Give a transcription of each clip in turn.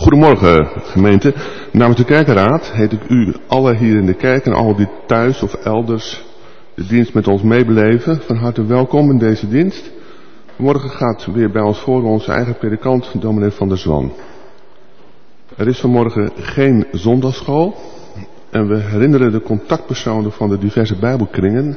Goedemorgen gemeente. Namens de kerkenraad heet ik u allen hier in de kerk en allen die thuis of elders de dienst met ons meebeleven van harte welkom in deze dienst. Morgen gaat weer bij ons voor onze eigen predikant, dominee Van der Zwan. Er is vanmorgen geen zondagsschool en we herinneren de contactpersonen van de diverse bijbelkringen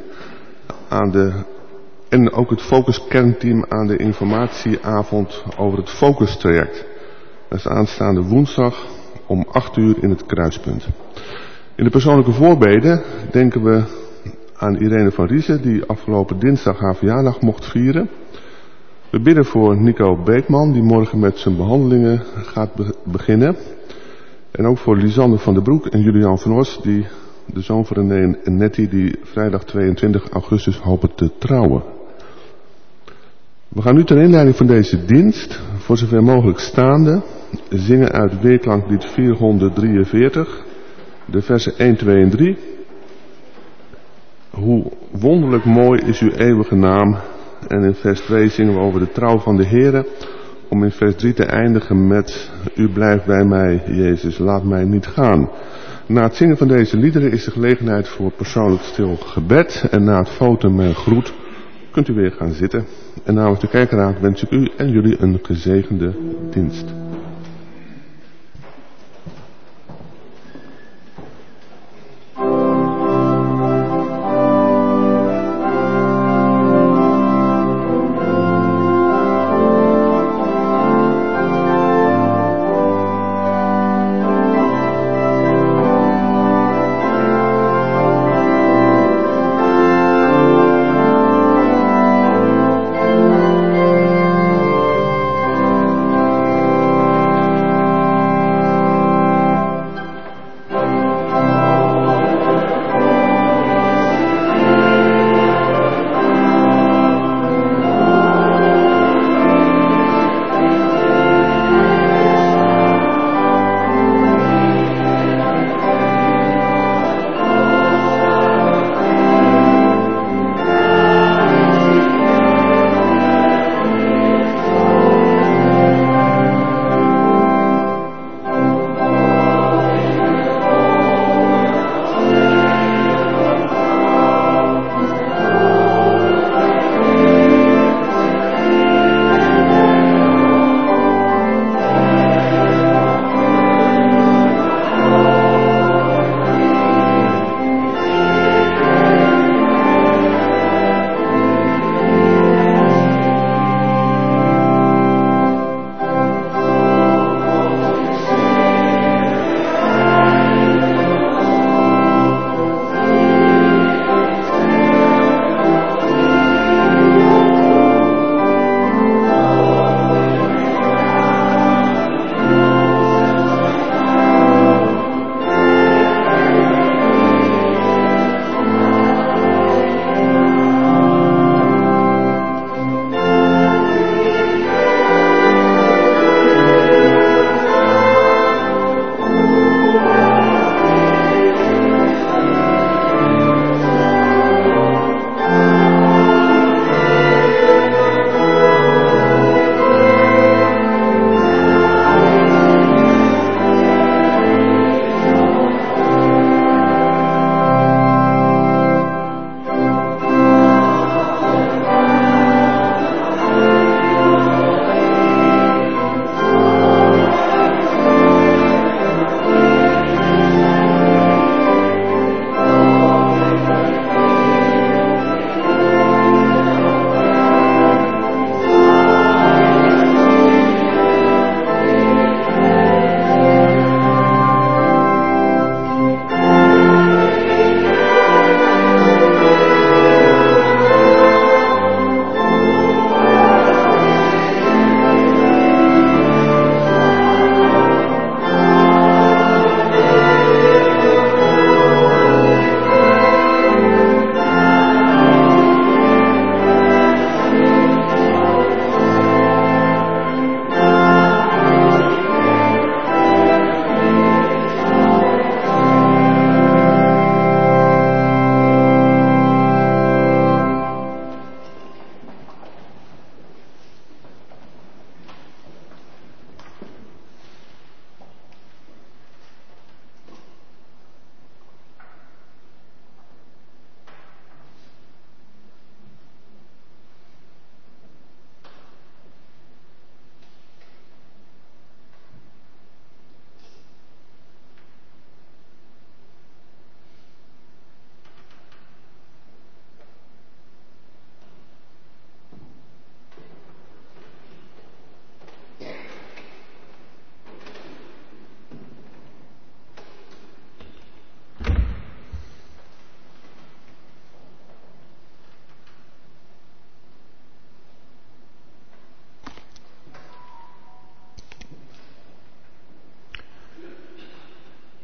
en ook het focuskernteam aan de informatieavond over het focustraject. Dat is aanstaande woensdag om 8 uur in het Kruispunt. In de persoonlijke voorbeden denken we aan Irene van Riesen, die afgelopen dinsdag haar verjaardag mocht vieren. We bidden voor Nico Beekman, die morgen met zijn behandelingen gaat beginnen. En ook voor Lisanne van der Broek en Julian van Os, die de zoon van René en Nettie, die vrijdag 22 augustus hopen te trouwen. We gaan nu ter inleiding van deze dienst, voor zover mogelijk staande, zingen uit Weerklanklied 443, de versen 1, 2 en 3. Hoe wonderlijk mooi is uw eeuwige naam. En in vers 2 zingen we over de trouw van de Heere, om in vers 3 te eindigen met: U blijft bij mij, Jezus, laat mij niet gaan. Na het zingen van deze liederen is de gelegenheid voor persoonlijk stil gebed. En na het foten met groet kunt u weer gaan zitten. En namens de kerkenraad wens ik u en jullie een gezegende dienst.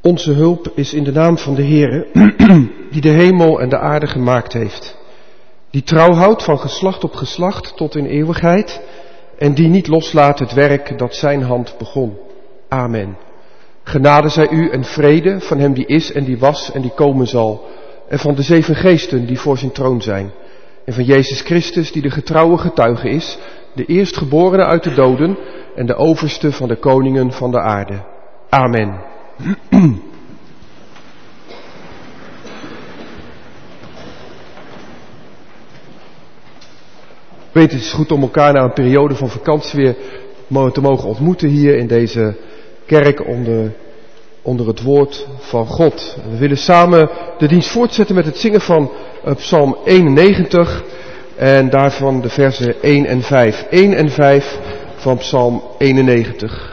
Onze hulp is in de naam van de Heere, die de hemel en de aarde gemaakt heeft. Die trouw houdt van geslacht op geslacht tot in eeuwigheid en die niet loslaat het werk dat zijn hand begon. Amen. Genade zij u en vrede van hem die is en die was en die komen zal. En van de 7 geesten die voor zijn troon zijn. En van Jezus Christus die de getrouwe getuige is, de eerstgeborene uit de doden en de overste van de koningen van de aarde. Amen. Weet, het is goed om elkaar na een periode van vakantie weer te mogen ontmoeten hier in deze kerk onder het woord van God. We willen samen de dienst voortzetten met het zingen van Psalm 91 en daarvan de versen 1 en 5. 1 en 5 van Psalm 91.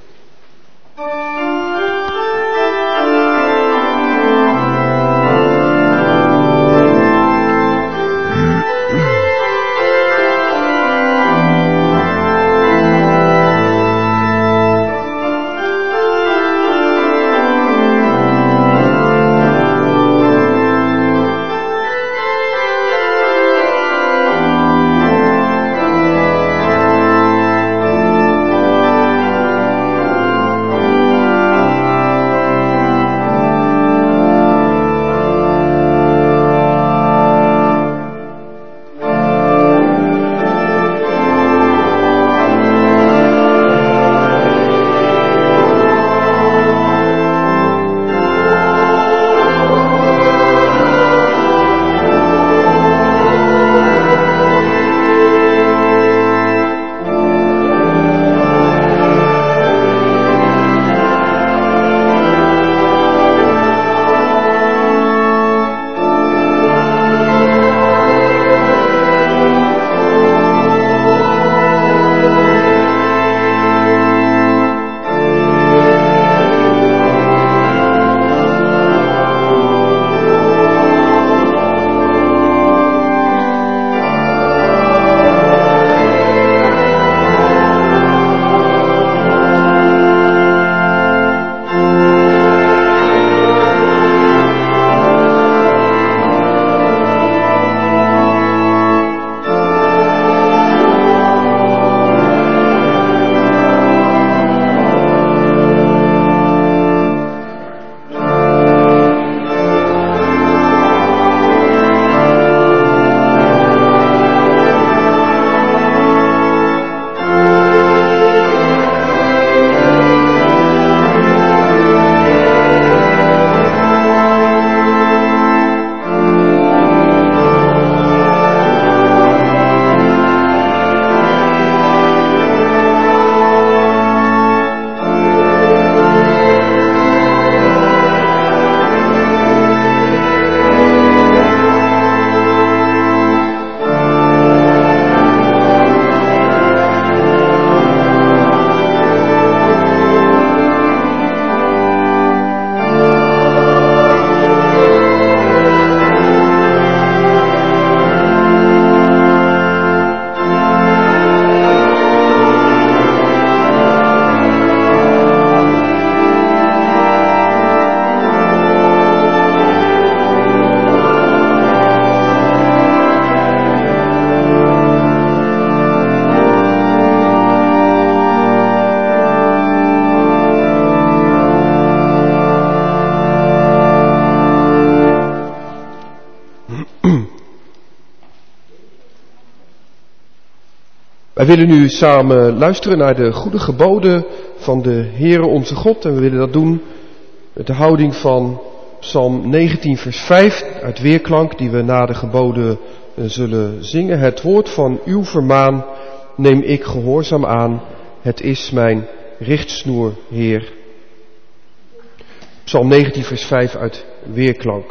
Wij willen nu samen luisteren naar de goede geboden van de Heere onze God. En we willen dat doen met de houding van Psalm 19 vers 5 uit weerklank die we na de geboden zullen zingen. Het woord van uw vermaan neem ik gehoorzaam aan. Het is mijn richtsnoer, Heer. Psalm 19 vers 5 uit weerklank.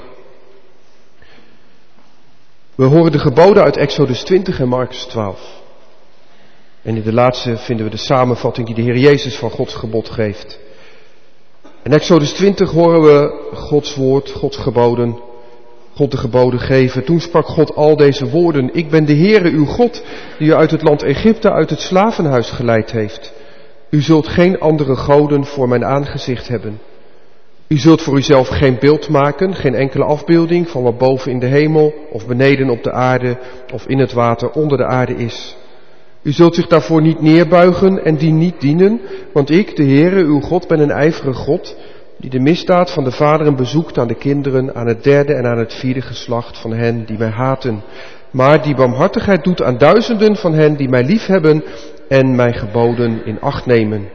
We horen de geboden uit Exodus 20 en Markus 12. En in de laatste vinden we de samenvatting die de Heer Jezus van Gods gebod geeft. In Exodus 20 horen we Gods woord, Gods geboden, God de geboden geven. Toen sprak God al deze woorden. Ik ben de Heere uw God, die u uit het land Egypte, uit het slavenhuis geleid heeft. U zult geen andere goden voor mijn aangezicht hebben. U zult voor uzelf geen beeld maken, geen enkele afbeelding van wat boven in de hemel of beneden op de aarde of in het water onder de aarde is. U zult zich daarvoor niet neerbuigen en die niet dienen, want ik, de Heere, uw God, ben een ijverige God, die de misdaad van de vaderen bezoekt aan de kinderen, aan het derde en aan het vierde geslacht van hen die mij haten, maar die barmhartigheid doet aan duizenden van hen die mij liefhebben en mijn geboden in acht nemen.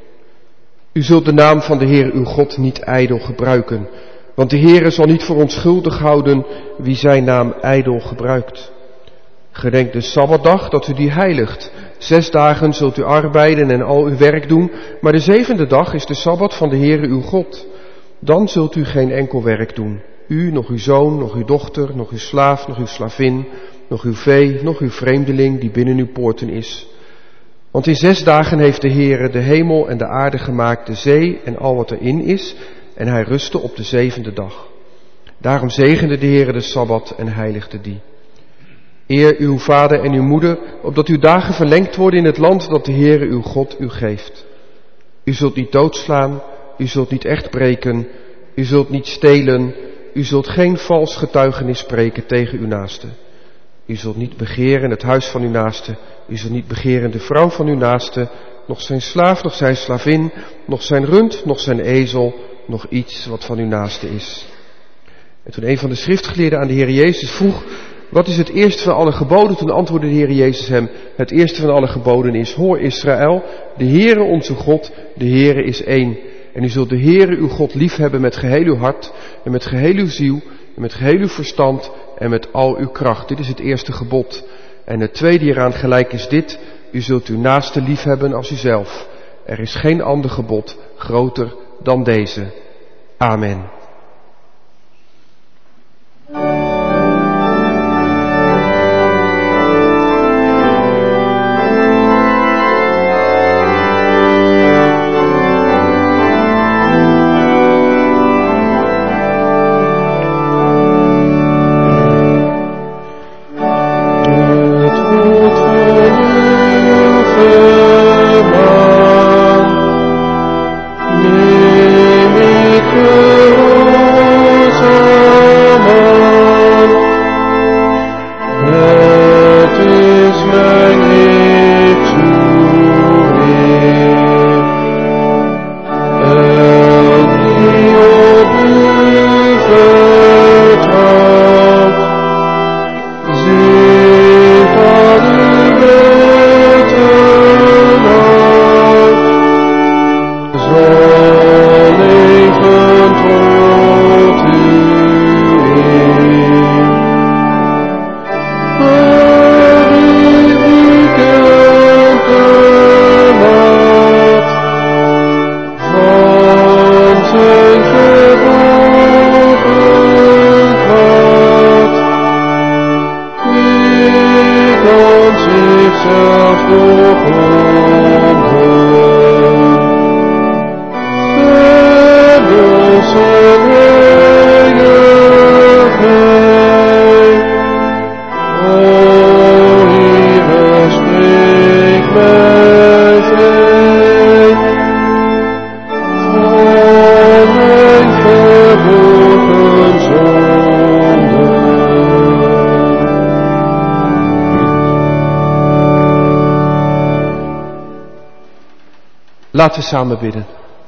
U zult de naam van de Heer uw God niet ijdel gebruiken, want de Heere zal niet voor onschuldig houden wie zijn naam ijdel gebruikt. Gedenk de Sabbatdag dat u die heiligt. 6 dagen zult u arbeiden en al uw werk doen, maar de 7e dag is de Sabbat van de Heere uw God. Dan zult u geen enkel werk doen. U, nog uw zoon, nog uw dochter, nog uw slaaf, nog uw slavin, nog uw vee, nog uw vreemdeling die binnen uw poorten is. Want in 6 dagen heeft de Heere de hemel en de aarde gemaakt, de zee en al wat erin is, en hij rustte op de 7e dag. Daarom zegende de Heere de Sabbat en heiligde die. Eer uw vader en uw moeder, opdat uw dagen verlengd worden in het land dat de Heere uw God u geeft. U zult niet doodslaan, u zult niet echt breken, u zult niet stelen, u zult geen vals getuigenis spreken tegen uw naaste. U zult niet begeren het huis van uw naaste, u zult niet begeren de vrouw van uw naaste, nog zijn slaaf, nog zijn slavin, nog zijn rund, nog zijn ezel, nog iets wat van uw naaste is. En toen een van de schriftgeleerden aan de Heer Jezus vroeg, wat is het eerste van alle geboden? Toen antwoordde de Heer Jezus hem, het eerste van alle geboden is, hoor Israël, de Heere onze God, de Heere is één. En u zult de Heere uw God liefhebben met geheel uw hart en met geheel uw ziel en met geheel uw verstand en met al uw kracht. Dit is het eerste gebod. En het tweede hieraan gelijk is dit, u zult uw naaste liefhebben als uzelf. Er is geen ander gebod groter dan deze. Amen. Laten we samen bidden.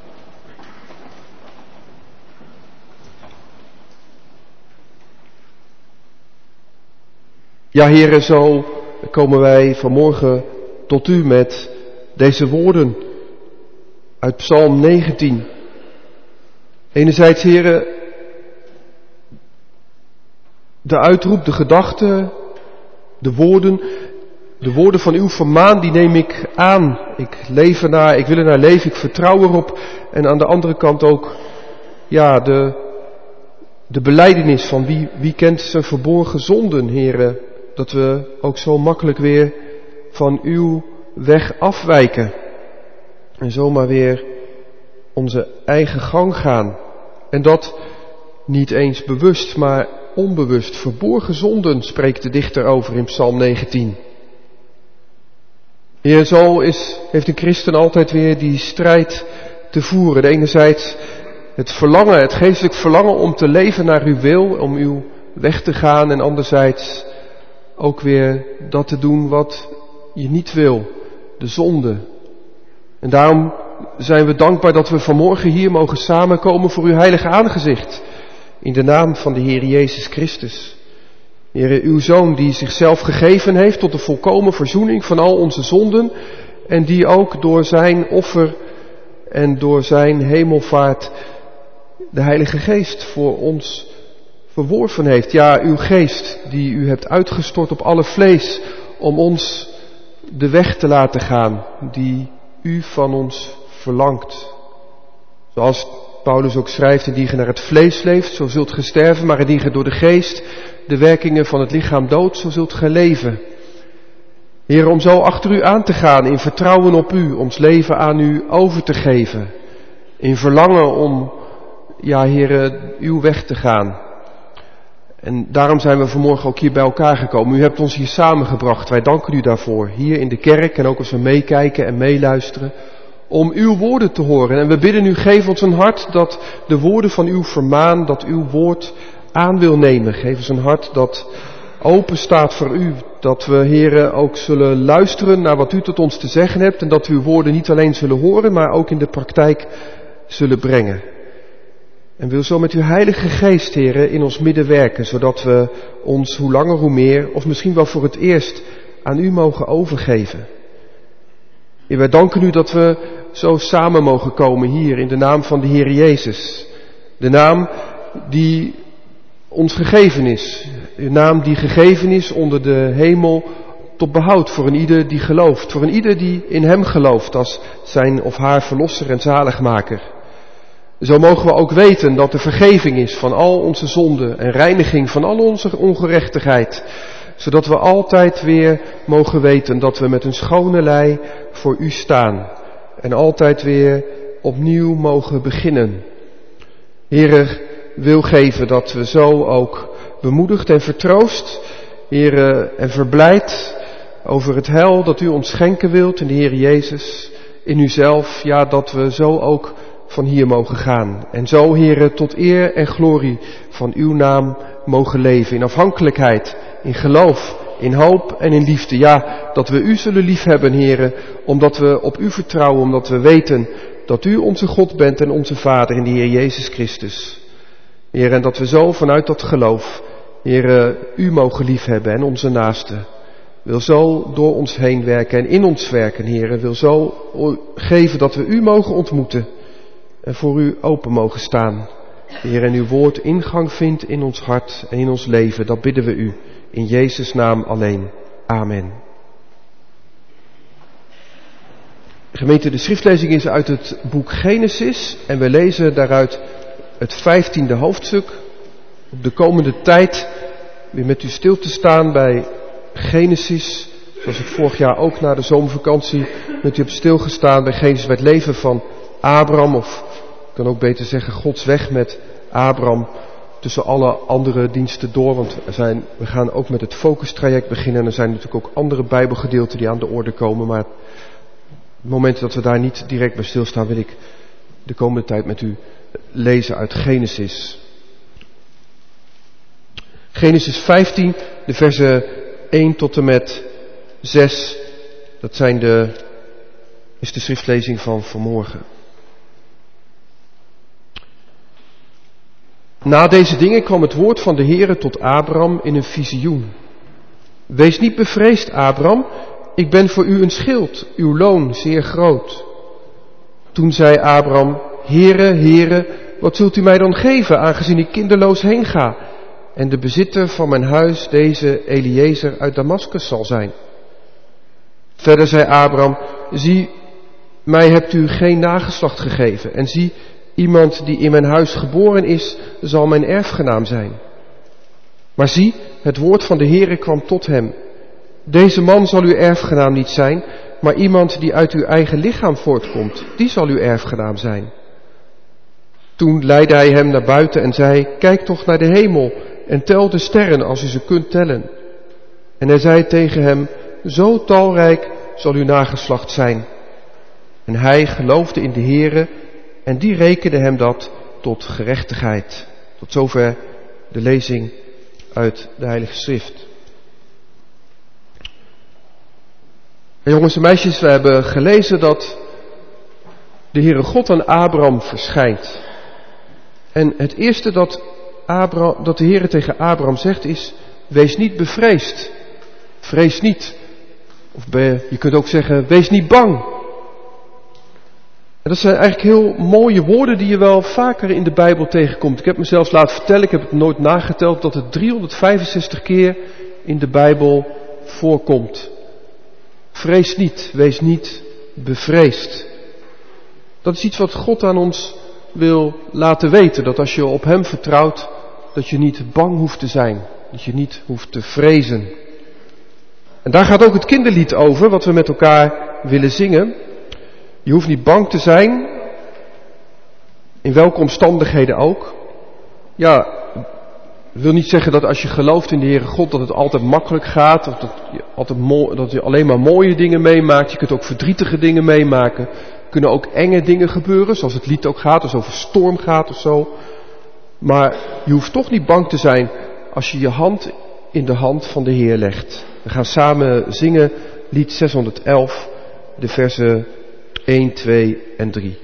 Ja, Heere, zo komen wij vanmorgen tot u met deze woorden uit Psalm 19. Enerzijds, Heere, de uitroep, de gedachte, de woorden van uw vermaan, die neem ik aan. Ik leef ernaar, ik wil ernaar leven, ik vertrouw erop. En aan de andere kant ook, ja, de belijdenis van wie kent zijn verborgen zonden, Heere. Dat we ook zo makkelijk weer van uw weg afwijken. En zomaar weer onze eigen gang gaan. En dat niet eens bewust, maar onbewust. Verborgen zonden spreekt de dichter over in Psalm 19. Heer, zo heeft een christen altijd weer die strijd te voeren. De enerzijds Het verlangen, het geestelijk verlangen om te leven naar uw wil, om uw weg te gaan en anderzijds ook weer dat te doen wat je niet wil, de zonde. En daarom zijn we dankbaar dat we vanmorgen hier mogen samenkomen voor uw heilige aangezicht. In de naam van de Heer Jezus Christus. Heere, uw Zoon die zichzelf gegeven heeft tot de volkomen verzoening van al onze zonden. En die ook door zijn offer en door zijn hemelvaart de Heilige Geest voor ons verworven heeft. Ja, uw geest die u hebt uitgestort op alle vlees om ons de weg te laten gaan die u van ons verlangt. Zoals Paulus ook schrijft, indien ge naar het vlees leeft, zo zult ge sterven, maar indien ge door de geest de werkingen van het lichaam doodt, zo zult ge leven. Heer, om zo achter u aan te gaan, in vertrouwen op u, ons leven aan u over te geven. In verlangen om, ja Heer, uw weg te gaan. En daarom zijn we vanmorgen ook hier bij elkaar gekomen. U hebt ons hier samengebracht. Wij danken u daarvoor. Hier in de kerk en ook als we meekijken en meeluisteren. Om uw woorden te horen. En we bidden u, geef ons een hart dat de woorden van uw vermaan, dat uw woord aan wil nemen. Geef ons een hart dat open staat voor u. Dat we, Heere, ook zullen luisteren naar wat u tot ons te zeggen hebt. En dat we uw woorden niet alleen zullen horen, maar ook in de praktijk zullen brengen. En wil zo met uw heilige geest, Heere, in ons midden werken. Zodat we ons hoe langer hoe meer, of misschien wel voor het eerst, aan u mogen overgeven. Heer, wij danken u dat we zo samen mogen komen hier in de naam van de Heer Jezus. De naam die ons gegeven is. De naam die gegeven is onder de hemel tot behoud voor een ieder die gelooft. Voor een ieder die in hem gelooft als zijn of haar verlosser en zaligmaker. Zo mogen we ook weten dat er vergeving is van al onze zonden en reiniging van al onze ongerechtigheid. Zodat we altijd weer mogen weten dat we met een schone lei voor u staan. En altijd weer opnieuw mogen beginnen. Heere, wil geven dat we zo ook bemoedigd en vertroost, Heere, en verblijd over het heil dat u ons schenken wilt in de Heer Jezus, in uzelf, ja, dat we zo ook van hier mogen gaan. En zo, Heere, tot eer en glorie van uw naam mogen leven, in afhankelijkheid, in geloof, in hoop en in liefde. Ja, dat we u zullen liefhebben, Heere, omdat we op u vertrouwen, omdat we weten dat u onze God bent en onze Vader in de Heer Jezus Christus. Heer, en dat we zo vanuit dat geloof, Heer, u mogen liefhebben en onze naasten. Wil zo door ons heen werken en in ons werken, Heer. Wil zo geven dat we u mogen ontmoeten en voor u open mogen staan. Heer, en uw woord ingang vindt in ons hart en in ons leven. Dat bidden we u in Jezus' naam alleen. Amen. Gemeente, de schriftlezing is uit het boek Genesis en we lezen daaruit het 15e hoofdstuk. Op de komende tijd weer met u stil te staan bij Genesis. Zoals ik vorig jaar ook na de zomervakantie met u heb stilgestaan bij Genesis, bij het leven van Abraham. Of ik kan ook beter zeggen Gods weg met Abraham tussen alle andere diensten door. Want we gaan ook met het focustraject beginnen. En er zijn natuurlijk ook andere Bijbelgedeelten die aan de orde komen. Maar op het moment dat we daar niet direct bij stilstaan, wil ik de komende tijd met u lezen uit Genesis. Genesis 15, de versen 1 tot en met 6. Dat is de schriftlezing van vanmorgen. Na deze dingen kwam het woord van de Heere tot Abraham in een visioen. Wees niet bevreesd, Abraham, ik ben voor u een schild, uw loon zeer groot. Toen zei Abraham, Heere, Heere, wat zult u mij dan geven, aangezien ik kinderloos heen ga, en de bezitter van mijn huis deze Eliezer uit Damaskus zal zijn? Verder zei Abraham, zie, mij hebt u geen nageslacht gegeven, en zie, iemand die in mijn huis geboren is, zal mijn erfgenaam zijn. Maar zie, het woord van de Heere kwam tot hem. Deze man zal uw erfgenaam niet zijn, maar iemand die uit uw eigen lichaam voortkomt, die zal uw erfgenaam zijn. Toen leidde hij hem naar buiten en zei, kijk toch naar de hemel en tel de sterren als u ze kunt tellen. En hij zei tegen hem, zo talrijk zal uw nageslacht zijn. En hij geloofde in de Heere en die rekende hem dat tot gerechtigheid. Tot zover de lezing uit de Heilige Schrift. En jongens en meisjes, we hebben gelezen dat de Heere God aan Abraham verschijnt. En het eerste dat de Heere tegen Abraham zegt is: wees niet bevreesd. Vrees niet. Of je kunt ook zeggen, wees niet bang. En dat zijn eigenlijk heel mooie woorden die je wel vaker in de Bijbel tegenkomt. Ik heb mezelf laten vertellen, ik heb het nooit nageteld, dat het 365 keer in de Bijbel voorkomt. Vrees niet, wees niet bevreesd. Dat is iets wat God aan ons wil laten weten. Dat als je op Hem vertrouwt, dat je niet bang hoeft te zijn. Dat je niet hoeft te vrezen. En daar gaat ook het kinderlied over, wat we met elkaar willen zingen. Je hoeft niet bang te zijn, in welke omstandigheden ook. Ja, dat wil niet zeggen dat als je gelooft in de Heere God, dat het altijd makkelijk gaat. Of dat je alleen maar mooie dingen meemaakt. Je kunt ook verdrietige dingen meemaken. Er kunnen ook enge dingen gebeuren, zoals het lied ook gaat, als het over storm gaat of zo. Maar je hoeft toch niet bang te zijn als je je hand in de hand van de Heer legt. We gaan samen zingen lied 611, de versen 1, 2 en 3.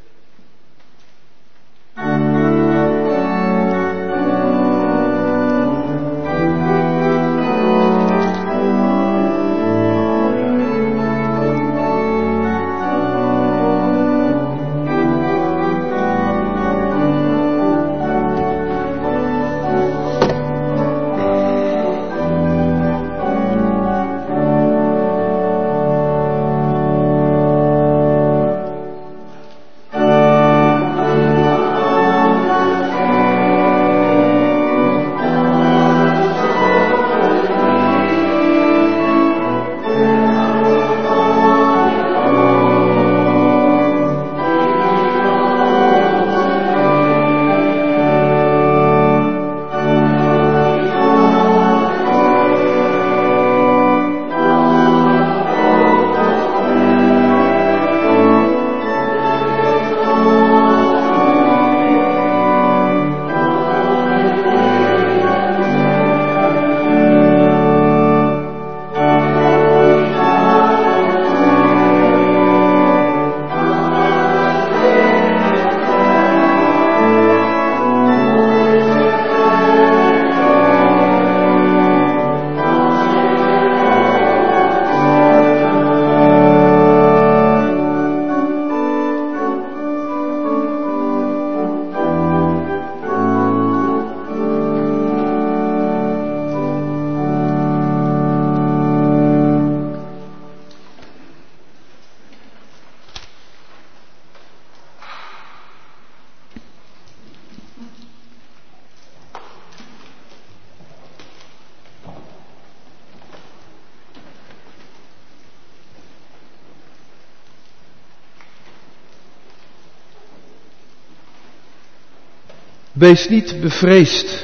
Wees niet bevreesd,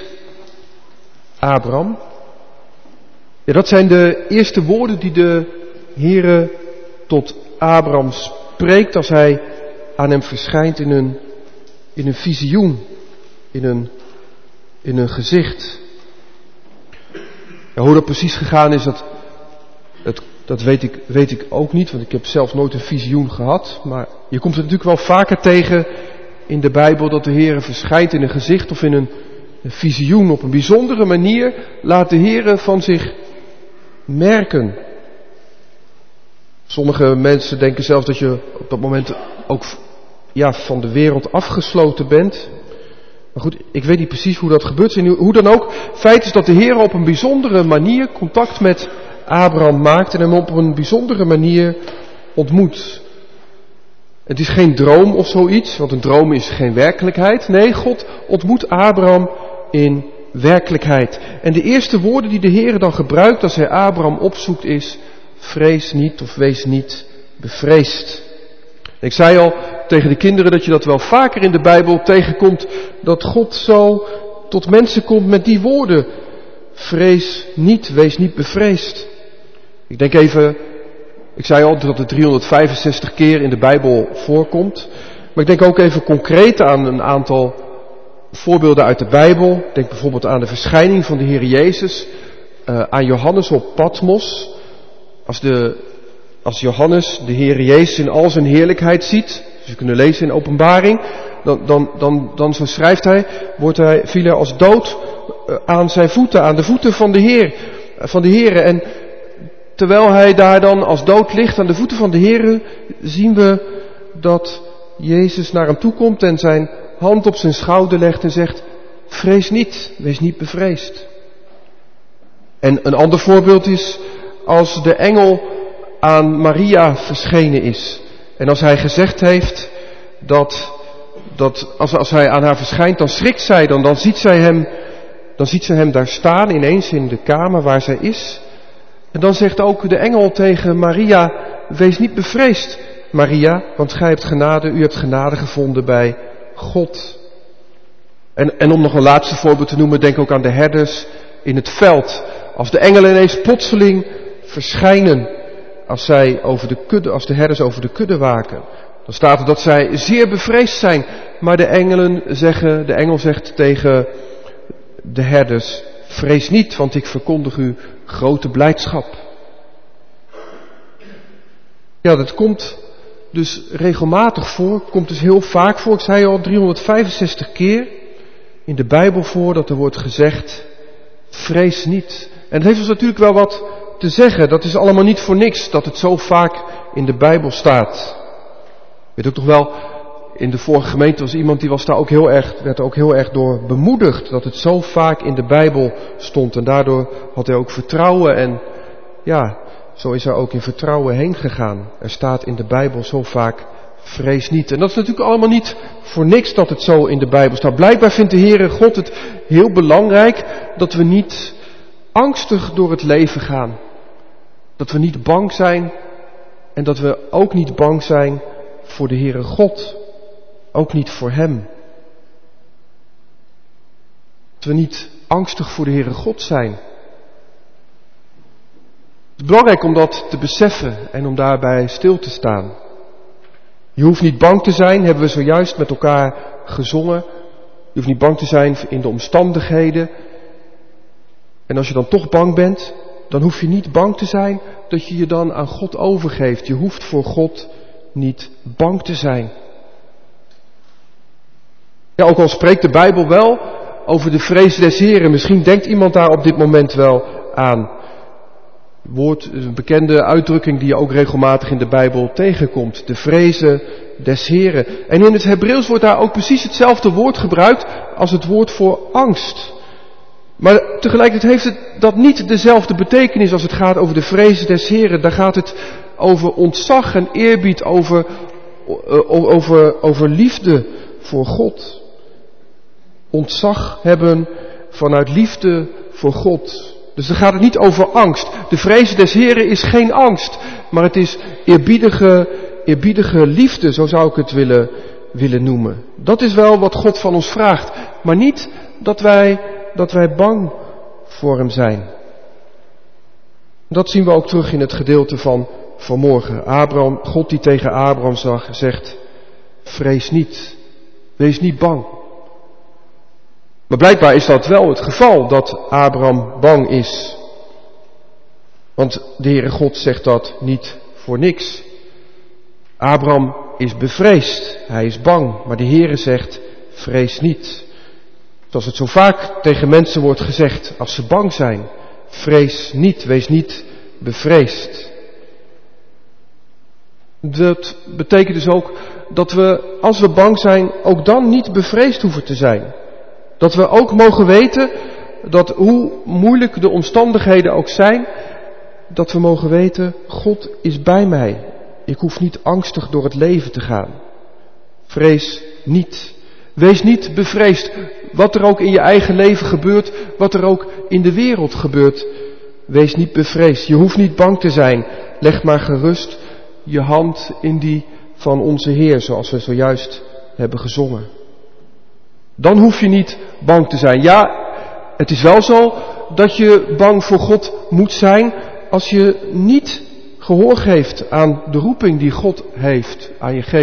Abraham. Ja, dat zijn de eerste woorden die de Heere tot Abraham spreekt als hij aan hem verschijnt in een visioen, in een gezicht. Ja, hoe dat precies gegaan is, dat weet ik ook niet, want ik heb zelf nooit een visioen gehad. Maar je komt het natuurlijk wel vaker tegen in de Bijbel dat de Heere verschijnt in een gezicht of in een visioen. Op een bijzondere manier laat de Heere van zich merken. Sommige mensen denken zelfs dat je op dat moment ook van de wereld afgesloten bent. Maar goed, ik weet niet precies hoe dat gebeurt. En hoe dan ook, feit is dat de Heer op een bijzondere manier contact met Abraham maakt en hem op een bijzondere manier ontmoet. Het is geen droom of zoiets, want een droom is geen werkelijkheid. Nee, God ontmoet Abraham in werkelijkheid. En de eerste woorden die de Heer dan gebruikt als hij Abraham opzoekt is: vrees niet of wees niet bevreesd. Ik zei al tegen de kinderen dat je dat wel vaker in de Bijbel tegenkomt, dat God zo tot mensen komt met die woorden: vrees niet, wees niet bevreesd. Ik denk even, ik zei al dat het 365 keer in de Bijbel voorkomt. Maar ik denk ook even concreet aan een aantal voorbeelden uit de Bijbel. Denk bijvoorbeeld aan de verschijning van de Heer Jezus aan Johannes op Patmos. Als Johannes de Heer Jezus in al zijn heerlijkheid ziet, dus we kunnen lezen in Openbaring, dan zo schrijft hij, viel hij als dood aan zijn voeten, aan de voeten van de Heer. En terwijl hij daar dan als dood ligt aan de voeten van de Heer, zien we dat Jezus naar hem toe komt en zijn hand op zijn schouder legt en zegt, vrees niet, wees niet bevreesd. En een ander voorbeeld is als de engel aan Maria verschenen is. En als hij gezegd heeft dat als hij aan haar verschijnt, dan schrikt zij, dan ziet ze hem daar staan, ineens in de kamer waar zij is. En dan zegt ook de engel tegen Maria, wees niet bevreesd, Maria, want u hebt genade gevonden bij God. En om nog een laatste voorbeeld te noemen, denk ook aan de herders in het veld. Als de engelen ineens plotseling verschijnen, als de herders over de kudde waken, dan staat er dat zij zeer bevreesd zijn. Maar de engel zegt tegen de herders, vrees niet, want ik verkondig u grote blijdschap. Ja, dat komt dus regelmatig voor, komt dus heel vaak voor. Ik zei al 365 keer in de Bijbel voor dat er wordt gezegd, vrees niet. En het heeft ons natuurlijk wel wat te zeggen. Dat is allemaal niet voor niks dat het zo vaak in de Bijbel staat. Ik weet ook nog wel, in de vorige gemeente was iemand die werd er ook heel erg door bemoedigd dat het zo vaak in de Bijbel stond. En daardoor had hij ook vertrouwen en ja, zo is hij ook in vertrouwen heen gegaan. Er staat in de Bijbel zo vaak, vrees niet. En dat is natuurlijk allemaal niet voor niks dat het zo in de Bijbel staat. Blijkbaar vindt de Heere God het heel belangrijk dat we niet angstig door het leven gaan. Dat we niet bang zijn en dat we ook niet bang zijn voor de Heere God. Ook niet voor Hem. Dat we niet angstig voor de Heere God zijn. Het is belangrijk om dat te beseffen en om daarbij stil te staan. Je hoeft niet bang te zijn, hebben we zojuist met elkaar gezongen. Je hoeft niet bang te zijn in de omstandigheden. En als je dan toch bang bent, dan hoef je niet bang te zijn dat je je dan aan God overgeeft. Je hoeft voor God niet bang te zijn. Ja, ook al spreekt de Bijbel wel over de vrees des Heren. Misschien denkt iemand daar op dit moment wel aan. Woord, een bekende uitdrukking die je ook regelmatig in de Bijbel tegenkomt. De vrezen des Heren. En in het Hebreeuws wordt daar ook precies hetzelfde woord gebruikt als het woord voor angst. Maar tegelijkertijd heeft dat niet dezelfde betekenis als het gaat over de vrezen des Heren. Daar gaat het over ontzag en eerbied, over liefde voor God. Ontzag hebben vanuit liefde voor God. Dus dan gaat het niet over angst. De vrezen des Heren is geen angst, maar het is eerbiedige liefde, zo zou ik het willen noemen. Dat is wel wat God van ons vraagt, maar niet dat wij bang voor Hem zijn. Dat zien we ook terug in het gedeelte van vanmorgen. God die tegen Abraham zegt, vrees niet, wees niet bang. Maar blijkbaar is dat wel het geval, dat Abraham bang is. Want de Heere God zegt dat niet voor niks. Abraham is bevreesd, hij is bang, maar de Heere zegt, vrees niet. Zoals het zo vaak tegen mensen wordt gezegd als ze bang zijn. Vrees niet, wees niet bevreesd. Dat betekent dus ook dat we, als we bang zijn, ook dan niet bevreesd hoeven te zijn. Dat we ook mogen weten dat hoe moeilijk de omstandigheden ook zijn, dat we mogen weten, God is bij mij. Ik hoef niet angstig door het leven te gaan. Vrees niet. Wees niet bevreesd. Wat er ook in je eigen leven gebeurt, wat er ook in de wereld gebeurt. Wees niet bevreesd. Je hoeft niet bang te zijn. Leg maar gerust je hand in die van onze Heer, zoals we zojuist hebben gezongen. Dan hoef je niet bang te zijn. Ja, het is wel zo dat je bang voor God moet zijn als je niet gehoor geeft aan de roeping die God aan je geeft.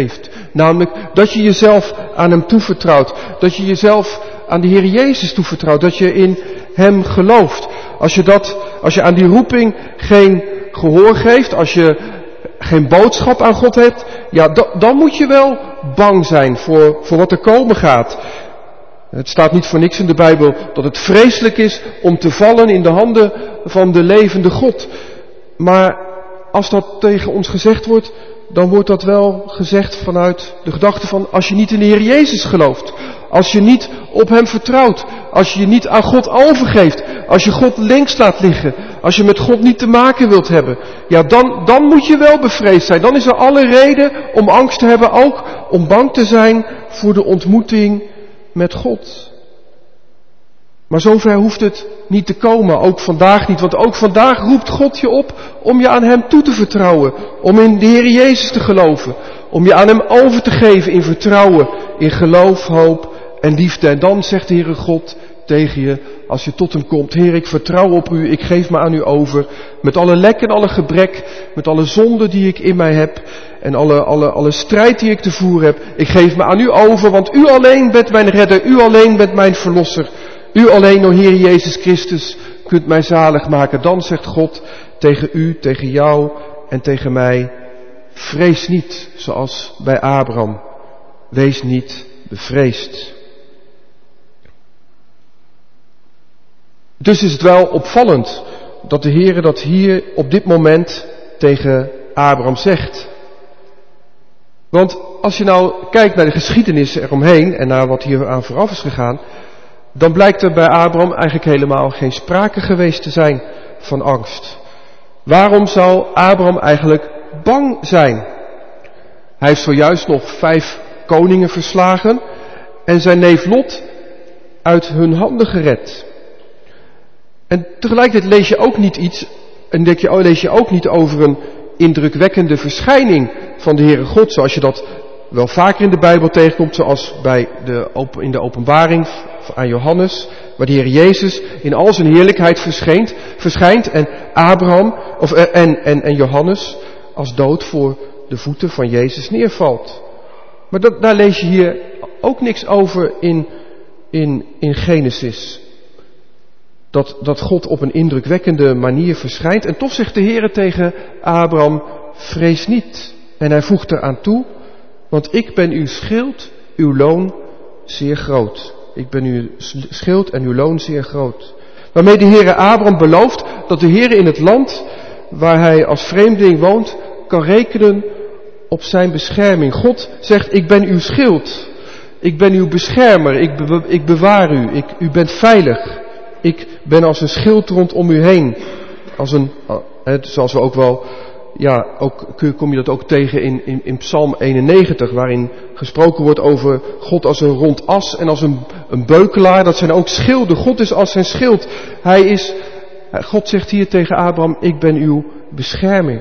Namelijk dat je jezelf aan hem toevertrouwt. Dat je jezelf aan de Heer Jezus toevertrouwt. Dat je in hem gelooft. Als je aan die roeping geen gehoor geeft, als je geen boodschap aan God hebt, ja, dan moet je wel bang zijn voor wat er komen gaat. Het staat niet voor niks in de Bijbel dat het vreselijk is om te vallen in de handen van de levende God. Maar als dat tegen ons gezegd wordt, dan wordt dat wel gezegd vanuit de gedachte van als je niet in de Heer Jezus gelooft. Als je niet op hem vertrouwt. Als je je niet aan God overgeeft. Als je God links laat liggen. Als je met God niet te maken wilt hebben. Ja, dan moet je wel bevreesd zijn. Dan is er alle reden om angst te hebben. Ook om bang te zijn voor de ontmoeting met God. Maar zover hoeft het niet te komen. Ook vandaag niet. Want ook vandaag roept God je op om je aan hem toe te vertrouwen. Om in de Heer Jezus te geloven. Om je aan hem over te geven in vertrouwen. In geloof, hoop en liefde. En dan zegt de Heere God tegen je, als je tot hem komt: Heer, ik vertrouw op u, ik geef me aan u over. Met alle lek en alle gebrek, met alle zonde die ik in mij heb. En alle strijd die ik te voeren heb. Ik geef me aan u over, want u alleen bent mijn redder. U alleen bent mijn verlosser. U alleen, o Heer Jezus Christus, kunt mij zalig maken. Dan zegt God tegen u, tegen jou en tegen mij: vrees niet, zoals bij Abraham. Wees niet bevreesd. Dus is het wel opvallend dat de Heere dat hier op dit moment tegen Abraham zegt. Want als je nou kijkt naar de geschiedenis eromheen en naar wat hier aan vooraf is gegaan, dan blijkt er bij Abraham eigenlijk helemaal geen sprake geweest te zijn van angst. Waarom zou Abraham eigenlijk bang zijn? Hij heeft zojuist nog 5 koningen verslagen en zijn neef Lot uit hun handen gered. En tegelijkertijd lees je ook niet iets, en lees je ook niet over een indrukwekkende verschijning van de Heere God, zoals je dat wel vaker in de Bijbel tegenkomt, zoals in de openbaring aan Johannes, waar de Heer Jezus in al zijn heerlijkheid verschijnt en Abraham en Johannes als dood voor de voeten van Jezus neervalt. Maar daar lees je hier ook niks over in Genesis. Dat God op een indrukwekkende manier verschijnt. En toch zegt de Heere tegen Abraham: vrees niet. En hij voegt eraan toe: want ik ben uw schild, uw loon zeer groot. Ik ben uw schild en uw loon zeer groot. Waarmee de Heere Abraham belooft dat de Heere in het land waar hij als vreemdeling woont kan rekenen op zijn bescherming. God zegt: ik ben uw schild. Ik ben uw beschermer. Ik bewaar u. U bent veilig. Ik ben als een schild rondom u heen. Zoals we ook wel, kom je dat ook tegen in Psalm 91, waarin gesproken wordt over God als een rond as en als een beukelaar. Dat zijn ook schilden. God is als zijn schild. God zegt hier tegen Abraham: ik ben uw bescherming.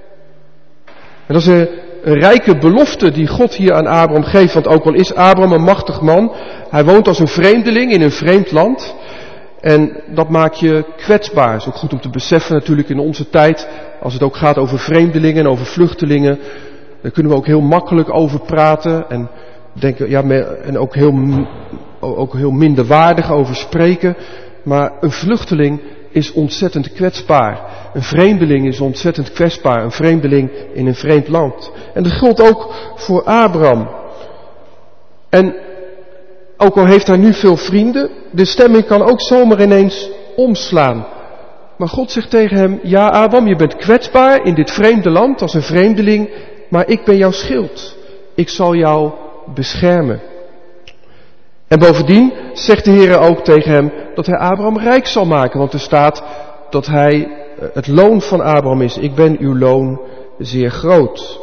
En dat is een rijke belofte die God hier aan Abraham geeft. Want ook al is Abraham een machtig man, hij woont als een vreemdeling in een vreemd land. En dat maakt je kwetsbaar. Het is ook goed om te beseffen natuurlijk in onze tijd, als het ook gaat over vreemdelingen en over vluchtelingen. Daar kunnen we ook heel makkelijk over praten en denken, en ook heel minderwaardig over spreken. Maar een vluchteling is ontzettend kwetsbaar. Een vreemdeling is ontzettend kwetsbaar. Een vreemdeling in een vreemd land. En dat geldt ook voor Abraham. En ook al heeft hij nu veel vrienden, de stemming kan ook zomaar ineens omslaan. Maar God zegt tegen hem: ja, Abraham, je bent kwetsbaar in dit vreemde land als een vreemdeling, maar ik ben jouw schild. Ik zal jou beschermen. En bovendien zegt de Heer ook tegen hem dat hij Abraham rijk zal maken. Want er staat dat hij het loon van Abraham is. Ik ben uw loon zeer groot.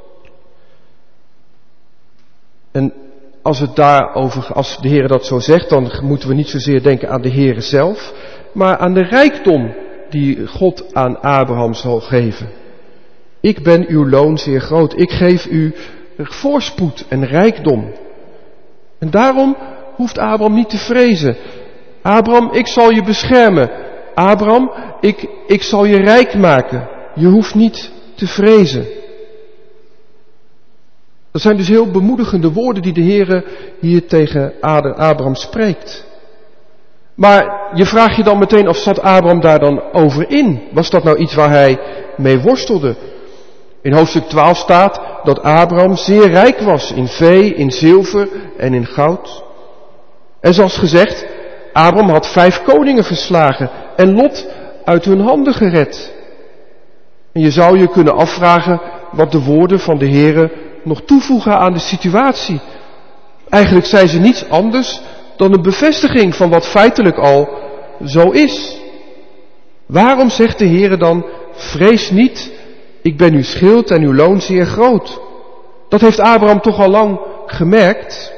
En als de Heer dat zo zegt, dan moeten we niet zozeer denken aan de Heer zelf, maar aan de rijkdom die God aan Abraham zal geven. Ik ben uw loon zeer groot. Ik geef u voorspoed en rijkdom. En daarom hoeft Abraham niet te vrezen. Abraham, ik zal je beschermen. Abraham, ik zal je rijk maken. Je hoeft niet te vrezen. Dat zijn dus heel bemoedigende woorden die de Heere hier tegen Abraham spreekt. Maar je vraagt je dan meteen af, zat Abraham daar dan over in? Was dat nou iets waar hij mee worstelde? In hoofdstuk 12 staat dat Abraham zeer rijk was in vee, in zilver en in goud. En zoals gezegd, Abraham had 5 koningen verslagen en Lot uit hun handen gered. En je zou je kunnen afvragen wat de woorden van de Heere nog toevoegen aan de situatie. Eigenlijk zijn ze niets anders dan een bevestiging van wat feitelijk al zo is. Waarom zegt de Heere dan, vrees niet, ik ben uw schild en uw loon zeer groot? Dat heeft Abraham toch al lang gemerkt.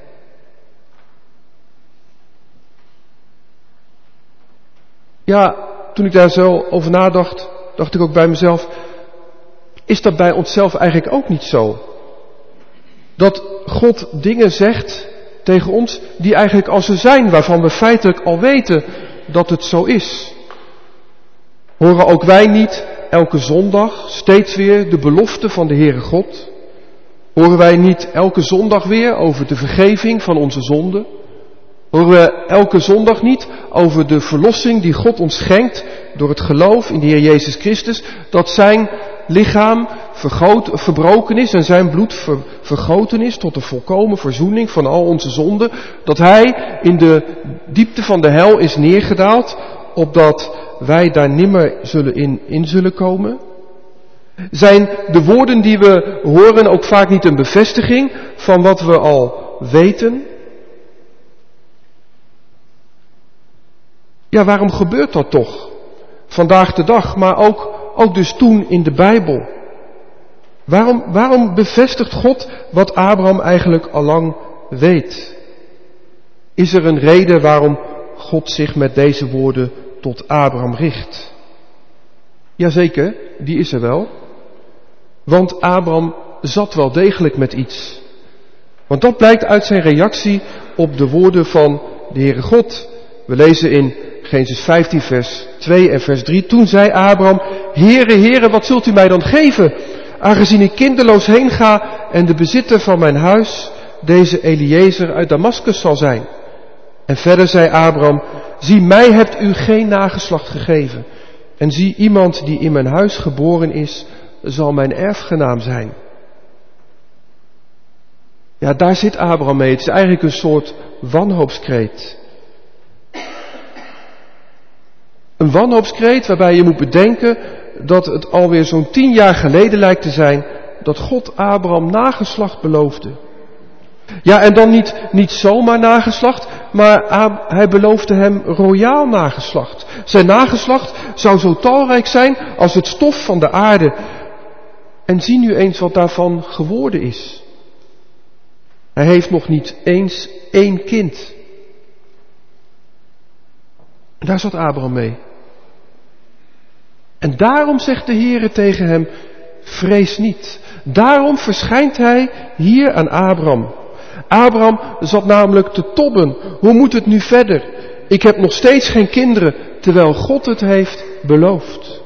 Ja, toen ik daar zo over nadacht, dacht ik ook bij mezelf, is dat bij onszelf eigenlijk ook niet zo? Dat God dingen zegt tegen ons die eigenlijk al zo zijn, waarvan we feitelijk al weten dat het zo is. Horen ook wij niet elke zondag steeds weer de belofte van de Heere God? Horen wij niet elke zondag weer over de vergeving van onze zonden? Horen we elke zondag niet over de verlossing die God ons schenkt door het geloof in de Heer Jezus Christus, dat zijn lichaam verbroken is en zijn bloed vergoten is tot de volkomen verzoening van al onze zonden, dat Hij in de diepte van de hel is neergedaald, opdat wij daar nimmer in zullen komen? Zijn de woorden die we horen ook vaak niet een bevestiging van wat we al weten? Ja, waarom gebeurt dat toch? Vandaag de dag, maar ook dus toen in de Bijbel. Waarom bevestigt God wat Abraham eigenlijk allang weet? Is er een reden waarom God zich met deze woorden tot Abraham richt? Jazeker, die is er wel. Want Abraham zat wel degelijk met iets. Want dat blijkt uit zijn reactie op de woorden van de Heere God. We lezen in Genesis 15 vers 2 en vers 3. Toen zei Abraham, Heere, Heere, wat zult u mij dan geven? Aangezien ik kinderloos heen ga en de bezitter van mijn huis, deze Eliezer uit Damaskus zal zijn. En verder zei Abraham, zie, mij hebt u geen nageslacht gegeven. En zie, iemand die in mijn huis geboren is, zal mijn erfgenaam zijn. Ja, daar zit Abraham mee. Het is eigenlijk een soort wanhoopskreet. Een wanhoopskreet waarbij je moet bedenken dat het alweer zo'n 10 jaar geleden lijkt te zijn dat God Abraham nageslacht beloofde. Ja, en dan niet zomaar nageslacht, maar hij beloofde hem royaal nageslacht. Zijn nageslacht zou zo talrijk zijn als het stof van de aarde. En zie nu eens wat daarvan geworden is. Hij heeft nog niet eens 1 kind. Daar zat Abraham mee. En daarom zegt de Heere tegen hem, vrees niet. Daarom verschijnt hij hier aan Abraham. Abraham zat namelijk te tobben. Hoe moet het nu verder? Ik heb nog steeds geen kinderen, terwijl God het heeft beloofd.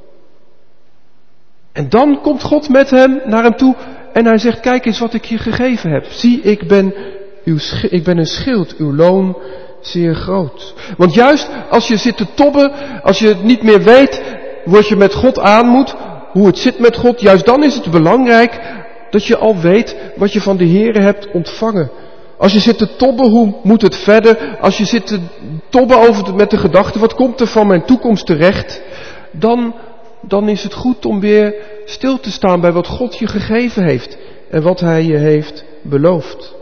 En dan komt God met hem naar hem toe en hij zegt, kijk eens wat ik je gegeven heb. Zie, ik ben een schild, uw loon zeer groot. Want juist als je zit te tobben, als je het niet meer weet, wat je met God aan moet, hoe het zit met God, juist dan is het belangrijk dat je al weet wat je van de Heere hebt ontvangen. Als je zit te tobben, hoe moet het verder? Als je zit te tobben met de gedachte, wat komt er van mijn toekomst terecht? Dan is het goed om weer stil te staan bij wat God je gegeven heeft en wat Hij je heeft beloofd.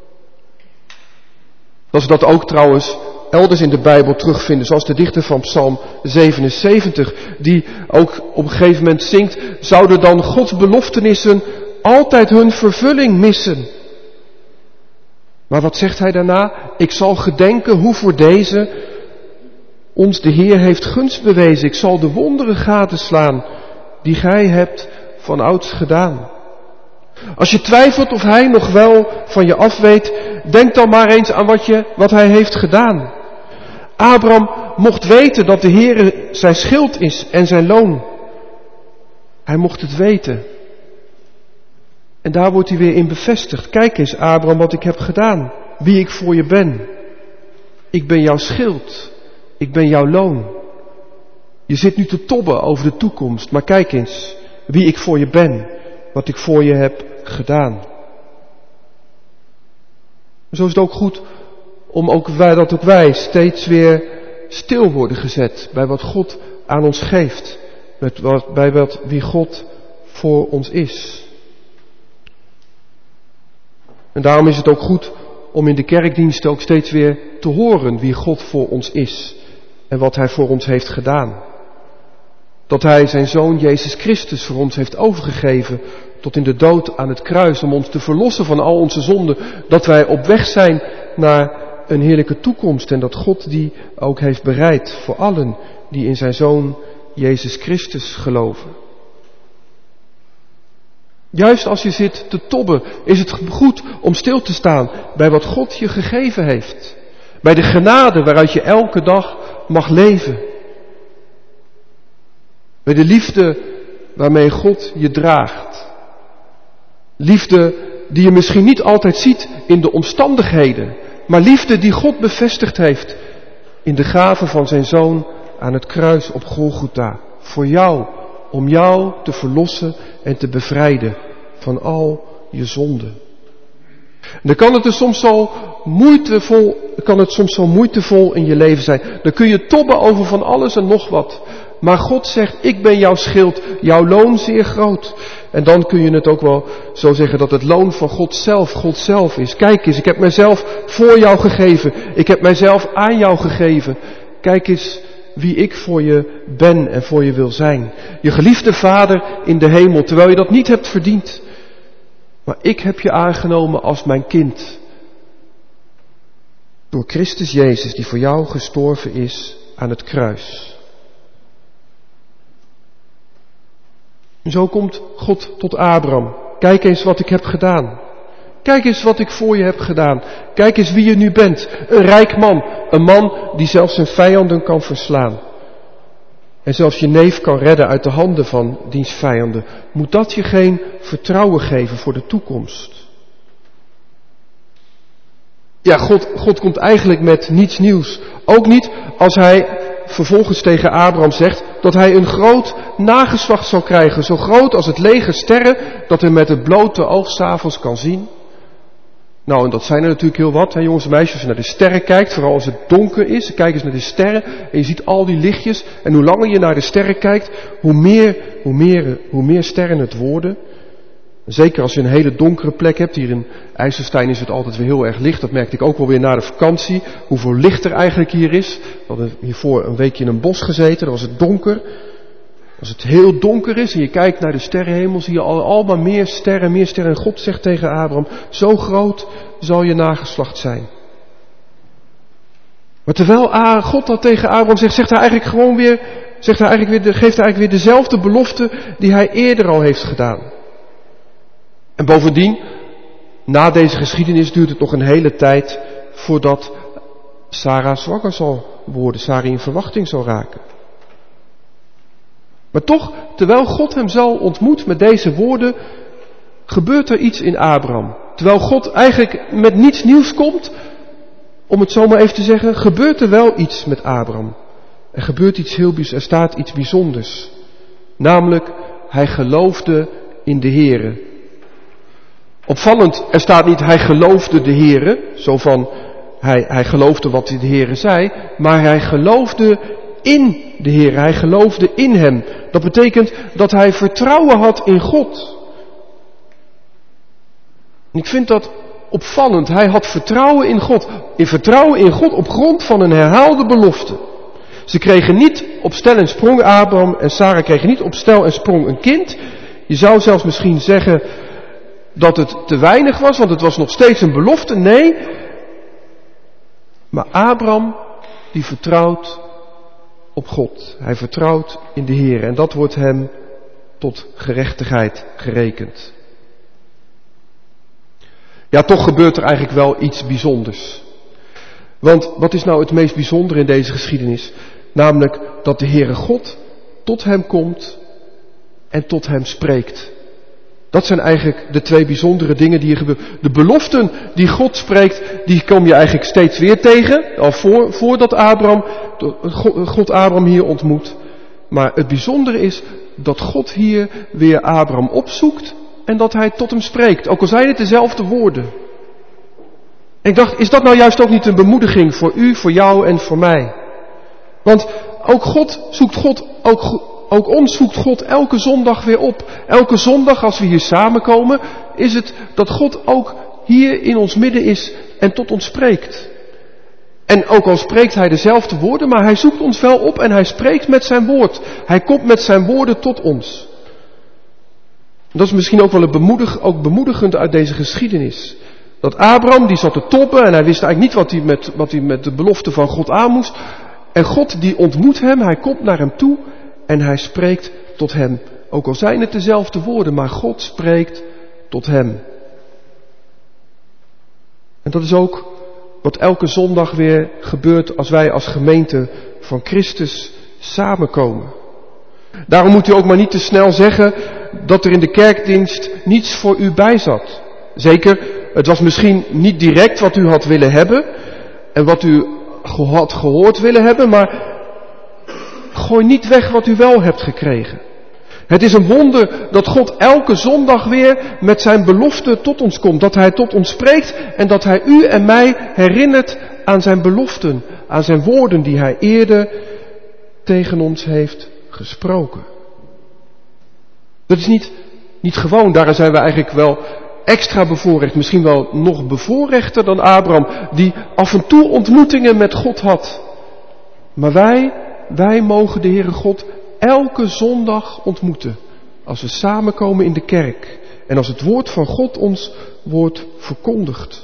Dat we dat ook trouwens elders in de Bijbel terugvinden, zoals de dichter van Psalm 77, die ook op een gegeven moment zingt, zouden dan Gods beloftenissen altijd hun vervulling missen. Maar wat zegt hij daarna? Ik zal gedenken hoe voor deze ons de Heer heeft gunst bewezen. Ik zal de wonderen gadeslaan die gij hebt van ouds gedaan. Als je twijfelt of Hij nog wel van je af weet, denk dan maar eens aan wat Hij heeft gedaan. Abraham mocht weten dat de Heer zijn schild is en zijn loon. Hij mocht het weten. En daar wordt hij weer in bevestigd. Kijk eens, Abraham, wat ik heb gedaan. Wie ik voor je ben. Ik ben jouw schild. Ik ben jouw loon. Je zit nu te tobben over de toekomst. Maar kijk eens, wie ik voor je ben. Wat ik voor je heb gedaan. Zo is het ook goed om dat ook wij steeds weer stil worden gezet bij wat God aan ons geeft. Bij wie God voor ons is. En daarom is het ook goed om in de kerkdiensten ook steeds weer te horen wie God voor ons is. En wat Hij voor ons heeft gedaan. Dat Hij zijn Zoon Jezus Christus voor ons heeft overgegeven tot in de dood aan het kruis. Om ons te verlossen van al onze zonden. Dat wij op weg zijn naar een heerlijke toekomst. En dat God die ook heeft bereid voor allen die in zijn Zoon Jezus Christus geloven. Juist als je zit te tobben, is het goed om stil te staan bij wat God je gegeven heeft. Bij de genade waaruit je elke dag mag leven. Bij de liefde waarmee God je draagt. Liefde die je misschien niet altijd ziet in de omstandigheden, maar liefde die God bevestigd heeft in de gave van zijn Zoon aan het kruis op Golgotha. Voor jou, om jou te verlossen en te bevrijden van al je zonden. En dan kan het soms zo moeitevol in je leven zijn. Dan kun je tobben over van alles en nog wat. Maar God zegt, ik ben jouw schild, jouw loon zeer groot. En dan kun je het ook wel zo zeggen dat het loon van God zelf is. Kijk eens, ik heb mijzelf voor jou gegeven. Ik heb mijzelf aan jou gegeven. Kijk eens wie ik voor je ben en voor je wil zijn. Je geliefde Vader in de hemel, terwijl je dat niet hebt verdiend. Maar ik heb je aangenomen als mijn kind. Door Christus Jezus, die voor jou gestorven is aan het kruis. En zo komt God tot Abraham. Kijk eens wat ik heb gedaan. Kijk eens wat ik voor je heb gedaan. Kijk eens wie je nu bent. Een rijk man. Een man die zelfs zijn vijanden kan verslaan. En zelfs je neef kan redden uit de handen van diens vijanden. Moet dat je geen vertrouwen geven voor de toekomst? Ja, God komt eigenlijk met niets nieuws. Ook niet als hij vervolgens tegen Abraham zegt dat hij een groot nageslacht zal krijgen. Zo groot als het leger sterren dat hij met het blote oog 's avonds kan zien. Nou, en dat zijn er natuurlijk heel wat, hè, jongens en meisjes. Als je naar de sterren kijkt, vooral als het donker is, kijk eens naar de sterren en je ziet al die lichtjes. En hoe langer je naar de sterren kijkt, hoe meer sterren het worden. Zeker als je een hele donkere plek hebt. Hier in IJsselstein is het altijd weer heel erg licht. Dat merkte ik ook wel weer na de vakantie. Hoeveel licht er eigenlijk hier is. We hadden hiervoor een weekje in een bos gezeten. Dan was het donker. Als het heel donker is en je kijkt naar de sterrenhemel, zie je allemaal meer sterren. En God zegt tegen Abraham, zo groot zal je nageslacht zijn. Maar terwijl God dat tegen Abraham zegt, geeft hij eigenlijk weer dezelfde belofte die hij eerder al heeft gedaan. En bovendien, na deze geschiedenis duurt het nog een hele tijd voordat Sarah zwanger zal worden, Sarah in verwachting zal raken. Maar toch, terwijl God hem zo ontmoet met deze woorden, gebeurt er iets in Abraham. Terwijl God eigenlijk met niets nieuws komt, om het zo maar even te zeggen, gebeurt er wel iets met Abraham. Er staat iets bijzonders. Namelijk, hij geloofde in de Here. Opvallend, er staat niet hij geloofde de Here, zo van hij geloofde wat de Here zei, maar hij geloofde in de Here, hij geloofde in hem. Dat betekent dat hij vertrouwen had in God. En ik vind dat opvallend, hij had vertrouwen in God. Vertrouwen in God op grond van een herhaalde belofte. Ze kregen niet op stel en sprong, Abraham en Sarah kregen niet op stel en sprong een kind. Je zou zelfs misschien zeggen dat het te weinig was, want het was nog steeds een belofte. Nee, maar Abraham die vertrouwt op God. Hij vertrouwt in de Heer en dat wordt hem tot gerechtigheid gerekend. Ja, toch gebeurt er eigenlijk wel iets bijzonders. Want wat is nou het meest bijzondere in deze geschiedenis? Namelijk dat de Heere God tot hem komt en tot hem spreekt. Dat zijn eigenlijk de twee bijzondere dingen die hier gebeuren. De beloften die God spreekt, die kom je eigenlijk steeds weer tegen. Al voordat God Abraham hier ontmoet. Maar het bijzondere is dat God hier weer Abraham opzoekt en dat hij tot hem spreekt. Ook al zijn het dezelfde woorden. En ik dacht, is dat nou juist ook niet een bemoediging voor u, voor jou en voor mij? Want ook ons zoekt God elke zondag weer op. Elke zondag als we hier samenkomen, is het dat God ook hier in ons midden is en tot ons spreekt. En ook al spreekt hij dezelfde woorden, maar hij zoekt ons wel op en hij spreekt met zijn woord. Hij komt met zijn woorden tot ons. Dat is misschien ook wel bemoedigend uit deze geschiedenis. Dat Abraham, die zat te toppen en hij wist eigenlijk niet wat hij met de belofte van God aan moest. En God die ontmoet hem, hij komt naar hem toe en hij spreekt tot hem. Ook al zijn het dezelfde woorden, maar God spreekt tot hem. En dat is ook wat elke zondag weer gebeurt als wij als gemeente van Christus samenkomen. Daarom moet u ook maar niet te snel zeggen dat er in de kerkdienst niets voor u bij zat. Zeker, het was misschien niet direct wat u had willen hebben en wat u had gehoord willen hebben, maar gooi niet weg wat u wel hebt gekregen. Het is een wonder dat God elke zondag weer met zijn belofte tot ons komt. Dat hij tot ons spreekt en dat hij u en mij herinnert aan zijn beloften. Aan zijn woorden die hij eerder tegen ons heeft gesproken. Dat is niet gewoon, daar zijn we eigenlijk wel extra bevoorrecht. Misschien wel nog bevoorrechter dan Abraham, die af en toe ontmoetingen met God had. Maar wij mogen de Heere God elke zondag ontmoeten. Als we samenkomen in de kerk. En als het woord van God ons wordt verkondigd.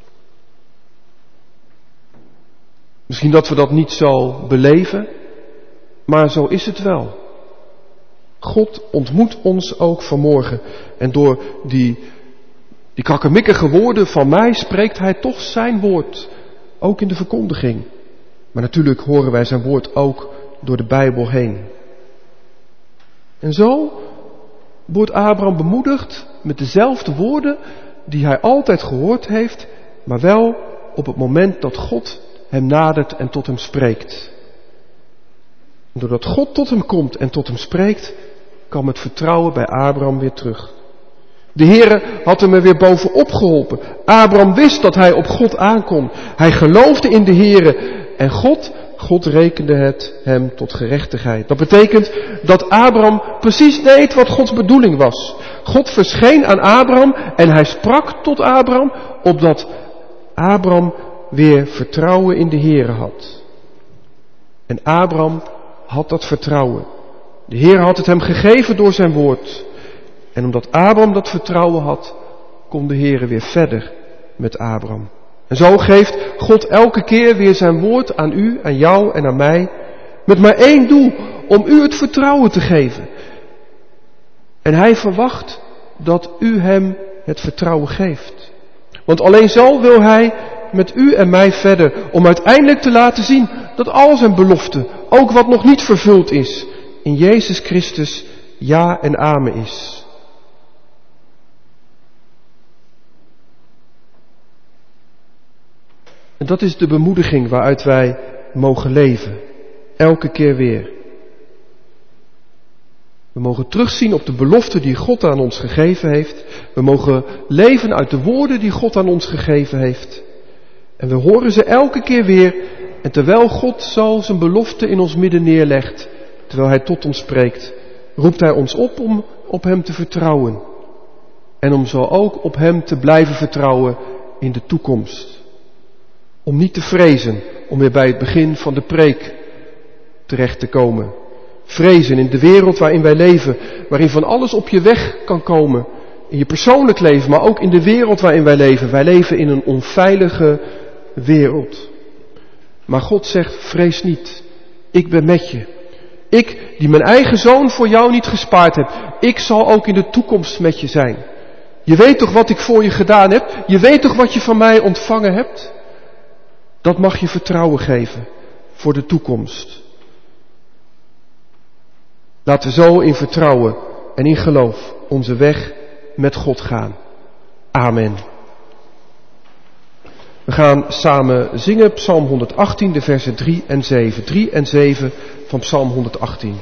Misschien dat we dat niet zo beleven. Maar zo is het wel. God ontmoet ons ook vanmorgen. En door die krakkemikkige woorden van mij spreekt hij toch zijn woord. Ook in de verkondiging. Maar natuurlijk horen wij zijn woord ook door de Bijbel heen. En zo wordt Abraham bemoedigd met dezelfde woorden die hij altijd gehoord heeft, maar wel op het moment dat God hem nadert en tot hem spreekt. En doordat God tot hem komt en tot hem spreekt, kwam het vertrouwen bij Abraham weer terug. De Heere had hem er weer bovenop geholpen. Abraham wist dat hij op God aankon. Hij geloofde in de Heere en God rekende het hem tot gerechtigheid. Dat betekent dat Abraham precies deed wat Gods bedoeling was. God verscheen aan Abraham en hij sprak tot Abraham, opdat Abraham weer vertrouwen in de Heere had. En Abraham had dat vertrouwen. De Heere had het hem gegeven door zijn woord. En omdat Abraham dat vertrouwen had, kon de Heere weer verder met Abraham. En zo geeft God elke keer weer zijn woord aan u, aan jou en aan mij. Met maar één doel, om u het vertrouwen te geven. En hij verwacht dat u hem het vertrouwen geeft. Want alleen zo wil hij met u en mij verder. Om uiteindelijk te laten zien dat al zijn beloften, ook wat nog niet vervuld is, in Jezus Christus ja en amen is. En dat is de bemoediging waaruit wij mogen leven. Elke keer weer. We mogen terugzien op de belofte die God aan ons gegeven heeft. We mogen leven uit de woorden die God aan ons gegeven heeft. En we horen ze elke keer weer. En terwijl God zo zijn belofte in ons midden neerlegt, terwijl hij tot ons spreekt, roept hij ons op om op hem te vertrouwen. En om zo ook op hem te blijven vertrouwen in de toekomst. Om niet te vrezen, om weer bij het begin van de preek terecht te komen. Vrezen in de wereld waarin wij leven, waarin van alles op je weg kan komen. In je persoonlijk leven, maar ook in de wereld waarin wij leven. Wij leven in een onveilige wereld. Maar God zegt, vrees niet, ik ben met je. Ik, die mijn eigen zoon voor jou niet gespaard heb, ik zal ook in de toekomst met je zijn. Je weet toch wat ik voor je gedaan heb? Je weet toch wat je van mij ontvangen hebt? Dat mag je vertrouwen geven voor de toekomst. Laten we zo in vertrouwen en in geloof onze weg met God gaan. Amen. We gaan samen zingen Psalm 118, de versen 3 en 7. 3 en 7 van Psalm 118.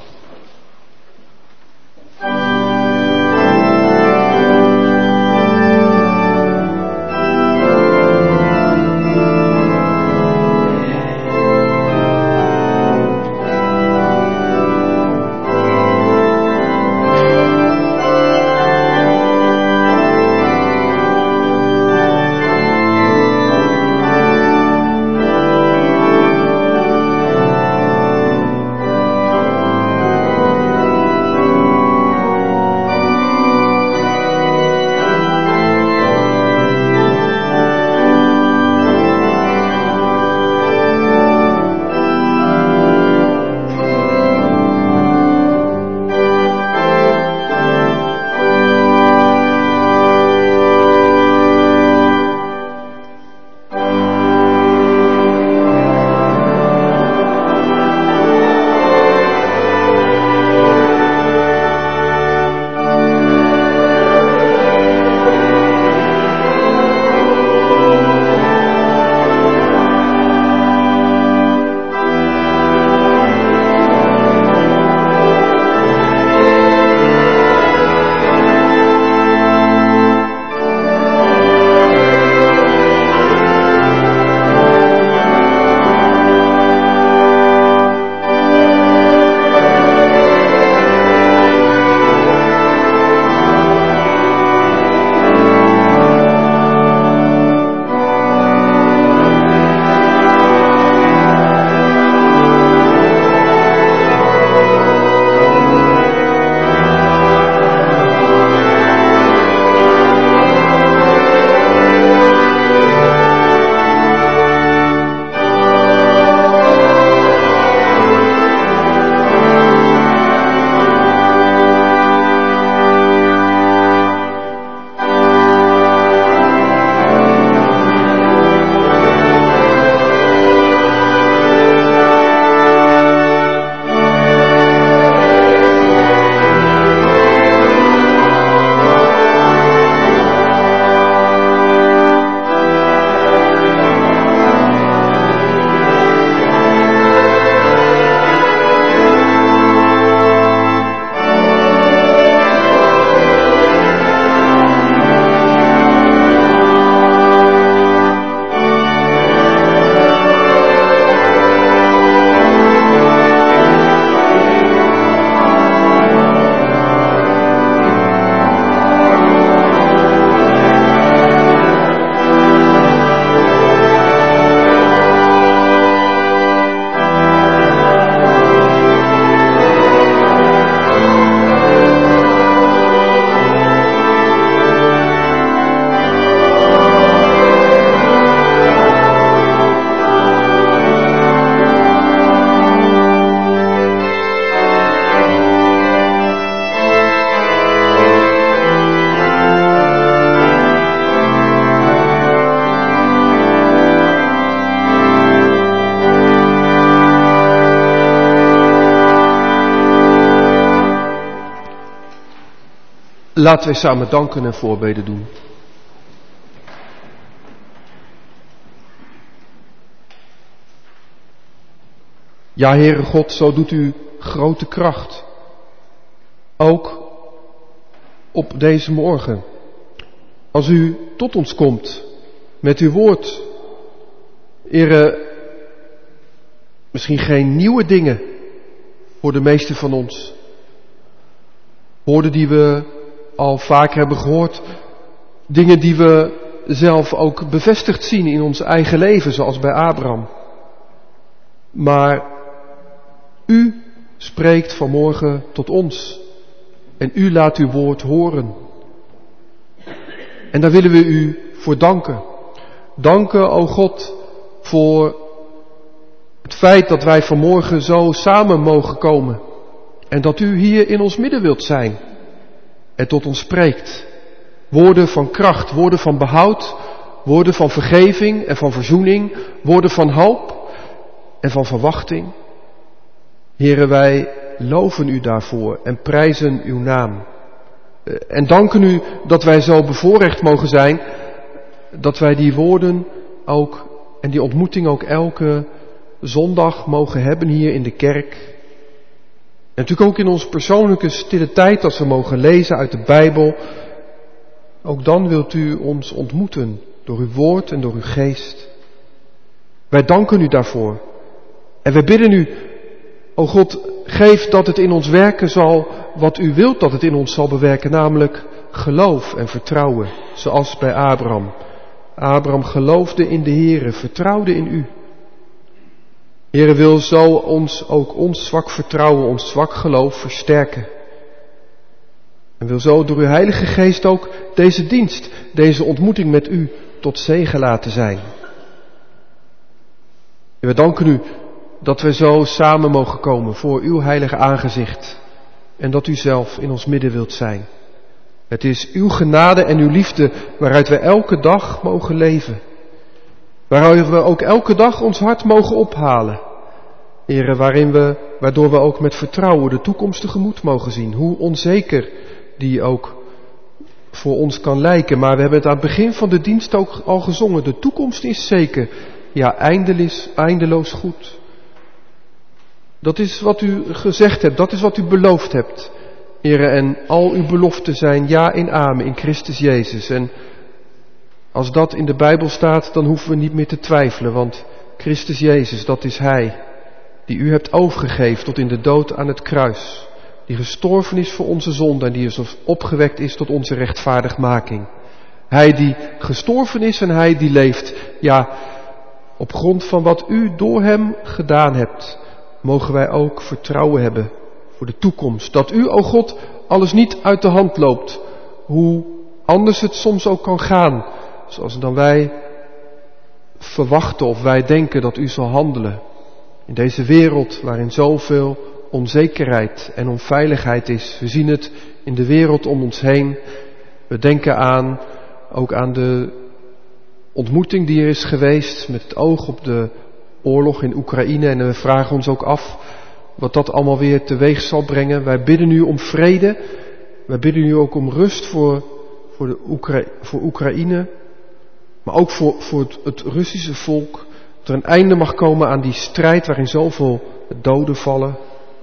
Laten wij samen danken en voorbeden doen. Ja, Heere God, zo doet u grote kracht. Ook op deze morgen. Als u tot ons komt met uw woord. Heere, misschien geen nieuwe dingen voor de meesten van ons. Woorden die we al vaak hebben gehoord. Dingen die we zelf ook bevestigd zien in ons eigen leven, zoals bij Abraham. Maar u spreekt vanmorgen tot ons. En u laat uw woord horen. En daar willen we u voor danken. Danken, o God, voor het feit dat wij vanmorgen zo samen mogen komen. En dat u hier in ons midden wilt zijn. En tot ons spreekt. Woorden van kracht, woorden van behoud, woorden van vergeving en van verzoening, woorden van hoop en van verwachting. Here, wij loven u daarvoor en prijzen uw naam. En danken u dat wij zo bevoorrecht mogen zijn, dat wij die woorden ook en die ontmoeting ook elke zondag mogen hebben hier in de kerk. En natuurlijk ook in onze persoonlijke stille tijd, als we mogen lezen uit de Bijbel. Ook dan wilt u ons ontmoeten door uw woord en door uw geest. Wij danken u daarvoor. En wij bidden u, o God, geef dat het in ons werken zal wat u wilt dat het in ons zal bewerken, namelijk geloof en vertrouwen, zoals bij Abraham. Abraham geloofde in de Heere, vertrouwde in u. Heere, wil zo ook ons zwak vertrouwen, ons zwak geloof versterken. En wil zo door uw Heilige Geest ook deze dienst, deze ontmoeting met u tot zegen laten zijn. En we danken u dat we zo samen mogen komen voor uw heilige aangezicht. En dat u zelf in ons midden wilt zijn. Het is uw genade en uw liefde waaruit we elke dag mogen leven. Waaruit we ook elke dag ons hart mogen ophalen. Heere, waardoor we ook met vertrouwen de toekomst tegemoet mogen zien. Hoe onzeker die ook voor ons kan lijken. Maar we hebben het aan het begin van de dienst ook al gezongen. De toekomst is zeker. Ja, eindeloos goed. Dat is wat u gezegd hebt. Dat is wat u beloofd hebt. Heere, en al uw beloften zijn ja en amen in Christus Jezus. En als dat in de Bijbel staat, dan hoeven we niet meer te twijfelen. Want Christus Jezus, dat is Hij die u hebt overgegeven tot in de dood aan het kruis. Die gestorven is voor onze zonde en die is opgewekt is tot onze rechtvaardigmaking. Hij die gestorven is en Hij die leeft. Ja, op grond van wat u door Hem gedaan hebt, mogen wij ook vertrouwen hebben voor de toekomst. Dat u, o God, alles niet uit de hand loopt. Hoe anders het soms ook kan gaan. Zoals dan wij verwachten of wij denken dat u zal handelen. In deze wereld waarin zoveel onzekerheid en onveiligheid is. We zien het in de wereld om ons heen. We denken ook aan de ontmoeting die er is geweest met het oog op de oorlog in Oekraïne. En we vragen ons ook af wat dat allemaal weer teweeg zal brengen. Wij bidden nu om vrede. Wij bidden nu ook om rust voor Oekraïne. Maar ook voor het Russische volk. Dat er een einde mag komen aan die strijd waarin zoveel doden vallen.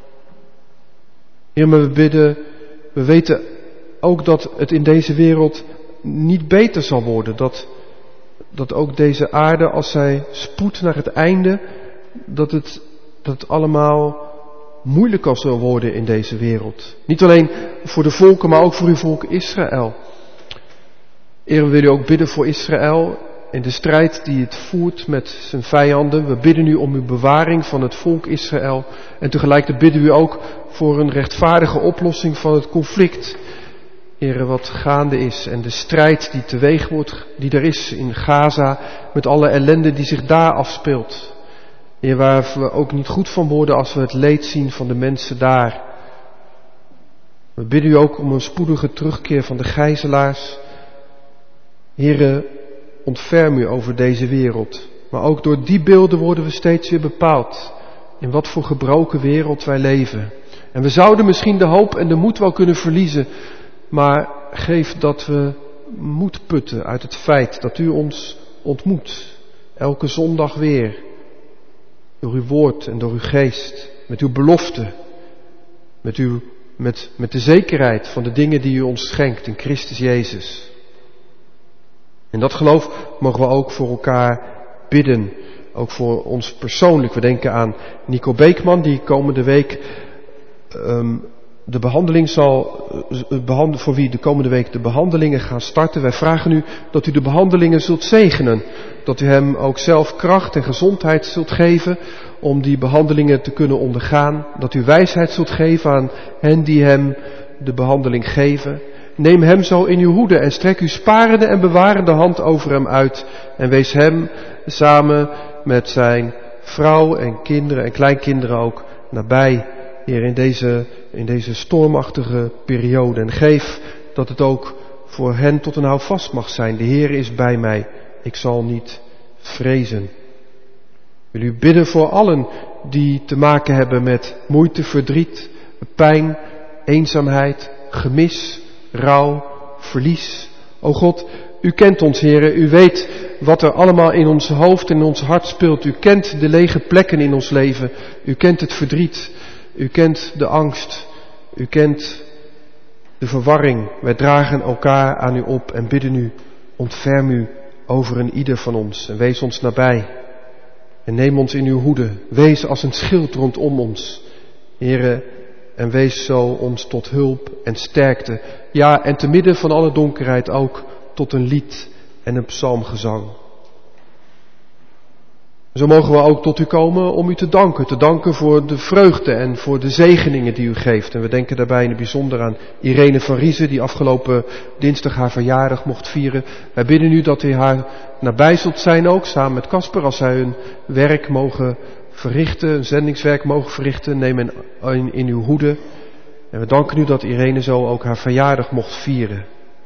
Heer, maar we weten ook dat het in deze wereld niet beter zal worden. Dat ook deze aarde, als zij spoedt naar het einde, dat het allemaal moeilijker zal worden in deze wereld. Niet alleen voor de volken, maar ook voor uw volk Israël. Heer, we willen ook bidden voor Israël in de strijd die het voert met zijn vijanden. We bidden u om uw bewaring van het volk Israël. En tegelijkertijd bidden we u ook voor een rechtvaardige oplossing van het conflict. Heere, wat gaande is en de strijd die teweeg wordt, die er is in Gaza, met alle ellende die zich daar afspeelt. Heer, waar we ook niet goed van worden als we het leed zien van de mensen daar. We bidden u ook om een spoedige terugkeer van de gijzelaars. Heere, ontferm u over deze wereld. Maar ook door die beelden worden we steeds weer bepaald in wat voor gebroken wereld wij leven. En we zouden misschien de hoop en de moed wel kunnen verliezen. Maar geef dat we moed putten uit het feit dat u ons ontmoet. Elke zondag weer. Door uw woord en door uw geest. Met uw belofte. Met de zekerheid van de dingen die u ons schenkt in Christus Jezus. En dat geloof mogen we ook voor elkaar bidden. Ook voor ons persoonlijk. We denken aan Nico Beekman die komende week de behandeling voor wie de komende week de behandelingen gaan starten. Wij vragen u dat u de behandelingen zult zegenen. Dat u hem ook zelf kracht en gezondheid zult geven om die behandelingen te kunnen ondergaan. Dat u wijsheid zult geven aan hen die hem de behandeling geven. Neem hem zo in uw hoede en strek uw sparende en bewarende hand over hem uit. En wees hem samen met zijn vrouw en kinderen en kleinkinderen ook nabij. Heer, in deze stormachtige periode. En geef dat het ook voor hen tot een houvast mag zijn. De Heer is bij mij. Ik zal niet vrezen. Wil u bidden voor allen die te maken hebben met moeite, verdriet, pijn, eenzaamheid, gemis, rouw, verlies. O God, u kent ons, Heere, u weet wat er allemaal in ons hoofd en in ons hart speelt. U kent de lege plekken in ons leven. U kent het verdriet. U kent de angst. U kent de verwarring. Wij dragen elkaar aan u op en bidden u, ontferm u over een ieder van ons en wees ons nabij. En neem ons in uw hoede. Wees als een schild rondom ons, Heere, en wees zo ons tot hulp en sterkte. Ja, en te midden van alle donkerheid ook tot een lied en een psalmgezang. Zo mogen we ook tot u komen om u te danken voor de vreugde en voor de zegeningen die u geeft. En we denken daarbij in het bijzonder aan Irene van Riezen, die afgelopen dinsdag haar verjaardag mocht vieren. Wij bidden u dat u haar nabij zult zijn ook, samen met Casper, als zij hun werk mogen verrichten, een zendingswerk mogen verrichten. Neem hen in uw hoede. En we danken u dat Irene zo ook haar verjaardag mocht vieren.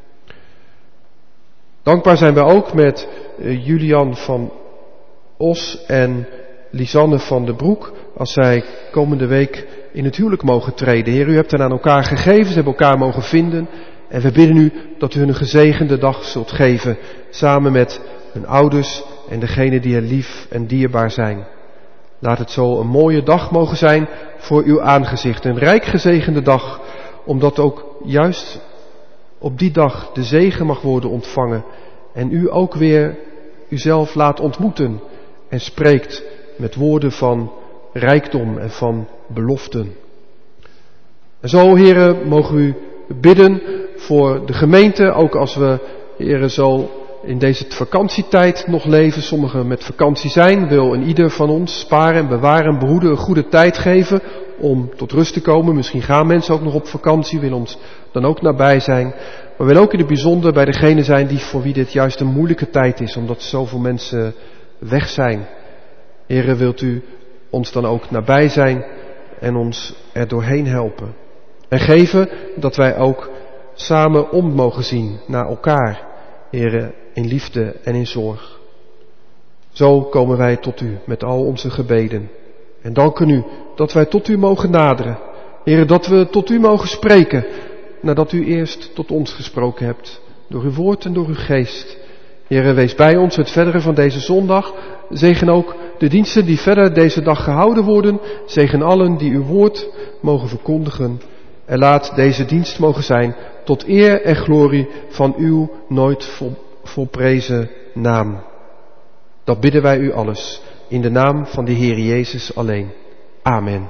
Dankbaar zijn we ook met Julian van Os en Lisanne van den Broek, als zij komende week in het huwelijk mogen treden. Heer, u hebt hen aan elkaar gegeven, ze hebben elkaar mogen vinden. En we bidden u dat u hun een gezegende dag zult geven, samen met hun ouders en degenen die hen lief en dierbaar zijn. Laat het zo een mooie dag mogen zijn voor uw aangezicht. Een rijk gezegende dag, omdat ook juist op die dag de zegen mag worden ontvangen. En u ook weer uzelf laat ontmoeten en spreekt met woorden van rijkdom en van beloften. En zo, heren, mogen u bidden voor de gemeente, ook als we, heren, zo in deze vakantietijd nog leven. Sommigen met vakantie zijn, wil een ieder van ons sparen en bewaren en behoeden, een goede tijd geven om tot rust te komen. Misschien gaan mensen ook nog op vakantie, willen ons dan ook nabij zijn. Maar willen ook in het bijzonder bij degene zijn die voor wie dit juist een moeilijke tijd is, omdat zoveel mensen weg zijn. Heere, wilt u ons dan ook nabij zijn en ons er doorheen helpen. En geven dat wij ook samen om mogen zien naar elkaar, Heere, in liefde en in zorg. Zo komen wij tot u met al onze gebeden. En danken u dat wij tot u mogen naderen. Heere, dat we tot u mogen spreken, nadat u eerst tot ons gesproken hebt, door uw woord en door uw geest. Heere, wees bij ons het verdere van deze zondag. Zegen ook de diensten die verder deze dag gehouden worden. Zegen allen die uw woord mogen verkondigen. En laat deze dienst mogen zijn tot eer en glorie van uw nooit volprezen naam. Dat bidden wij u alles in de naam van de Heer Jezus alleen. Amen.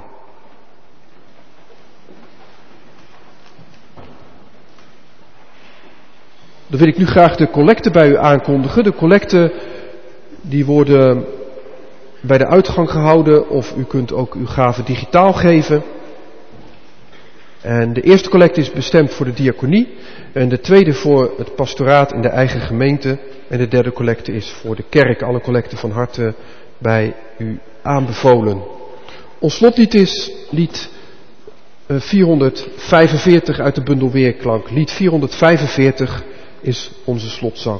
Dan wil ik nu graag de collecten bij u aankondigen. De collecten die worden bij de uitgang gehouden, of u kunt ook uw gave digitaal geven. En de eerste collecte is bestemd voor de diaconie. En de tweede voor het pastoraat in de eigen gemeente. En de derde collecte is voor de kerk. Alle collecten van harte bij u aanbevolen. Ons slotlied is lied 445 uit de bundel Weerklank. Lied 445 is onze slotzang.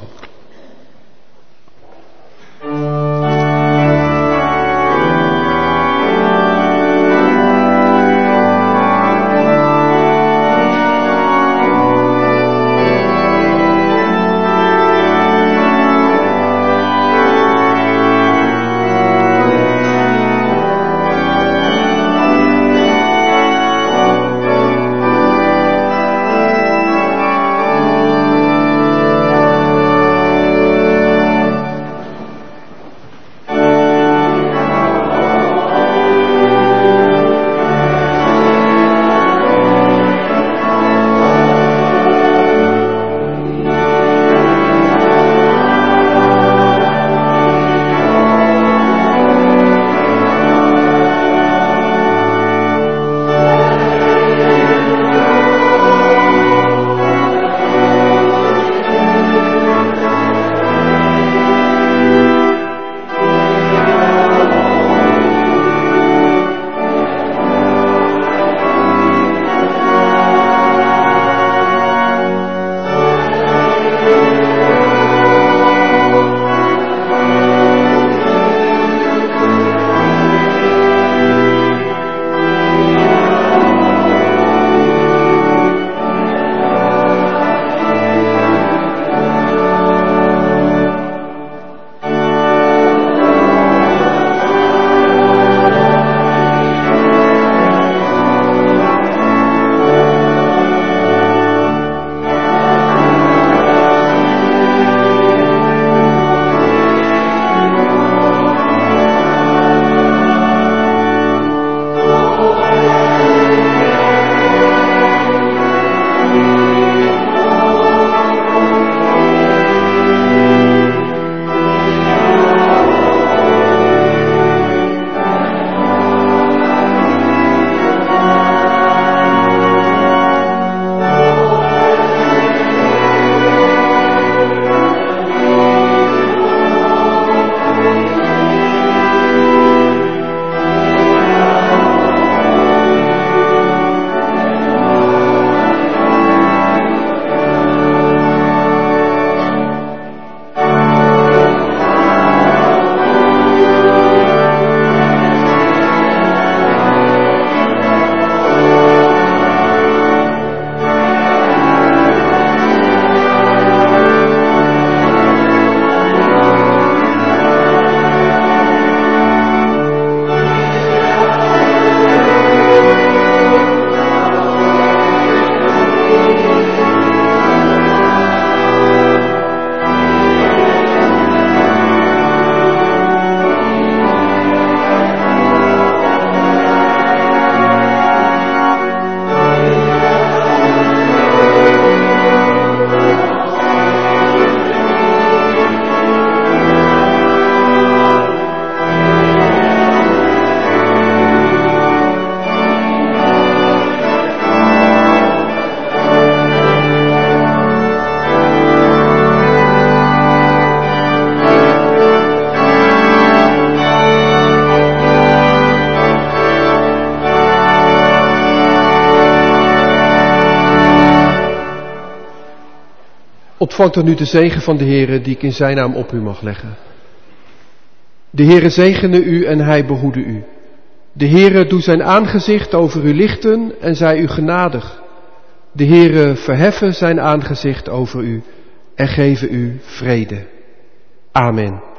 Ontvangt dan nu de zegen van de Heere die ik in zijn naam op u mag leggen. De Heere zegene u en hij behoede u. De Heere doe zijn aangezicht over u lichten en zij u genadig. De Heere verheffen zijn aangezicht over u en geven u vrede. Amen.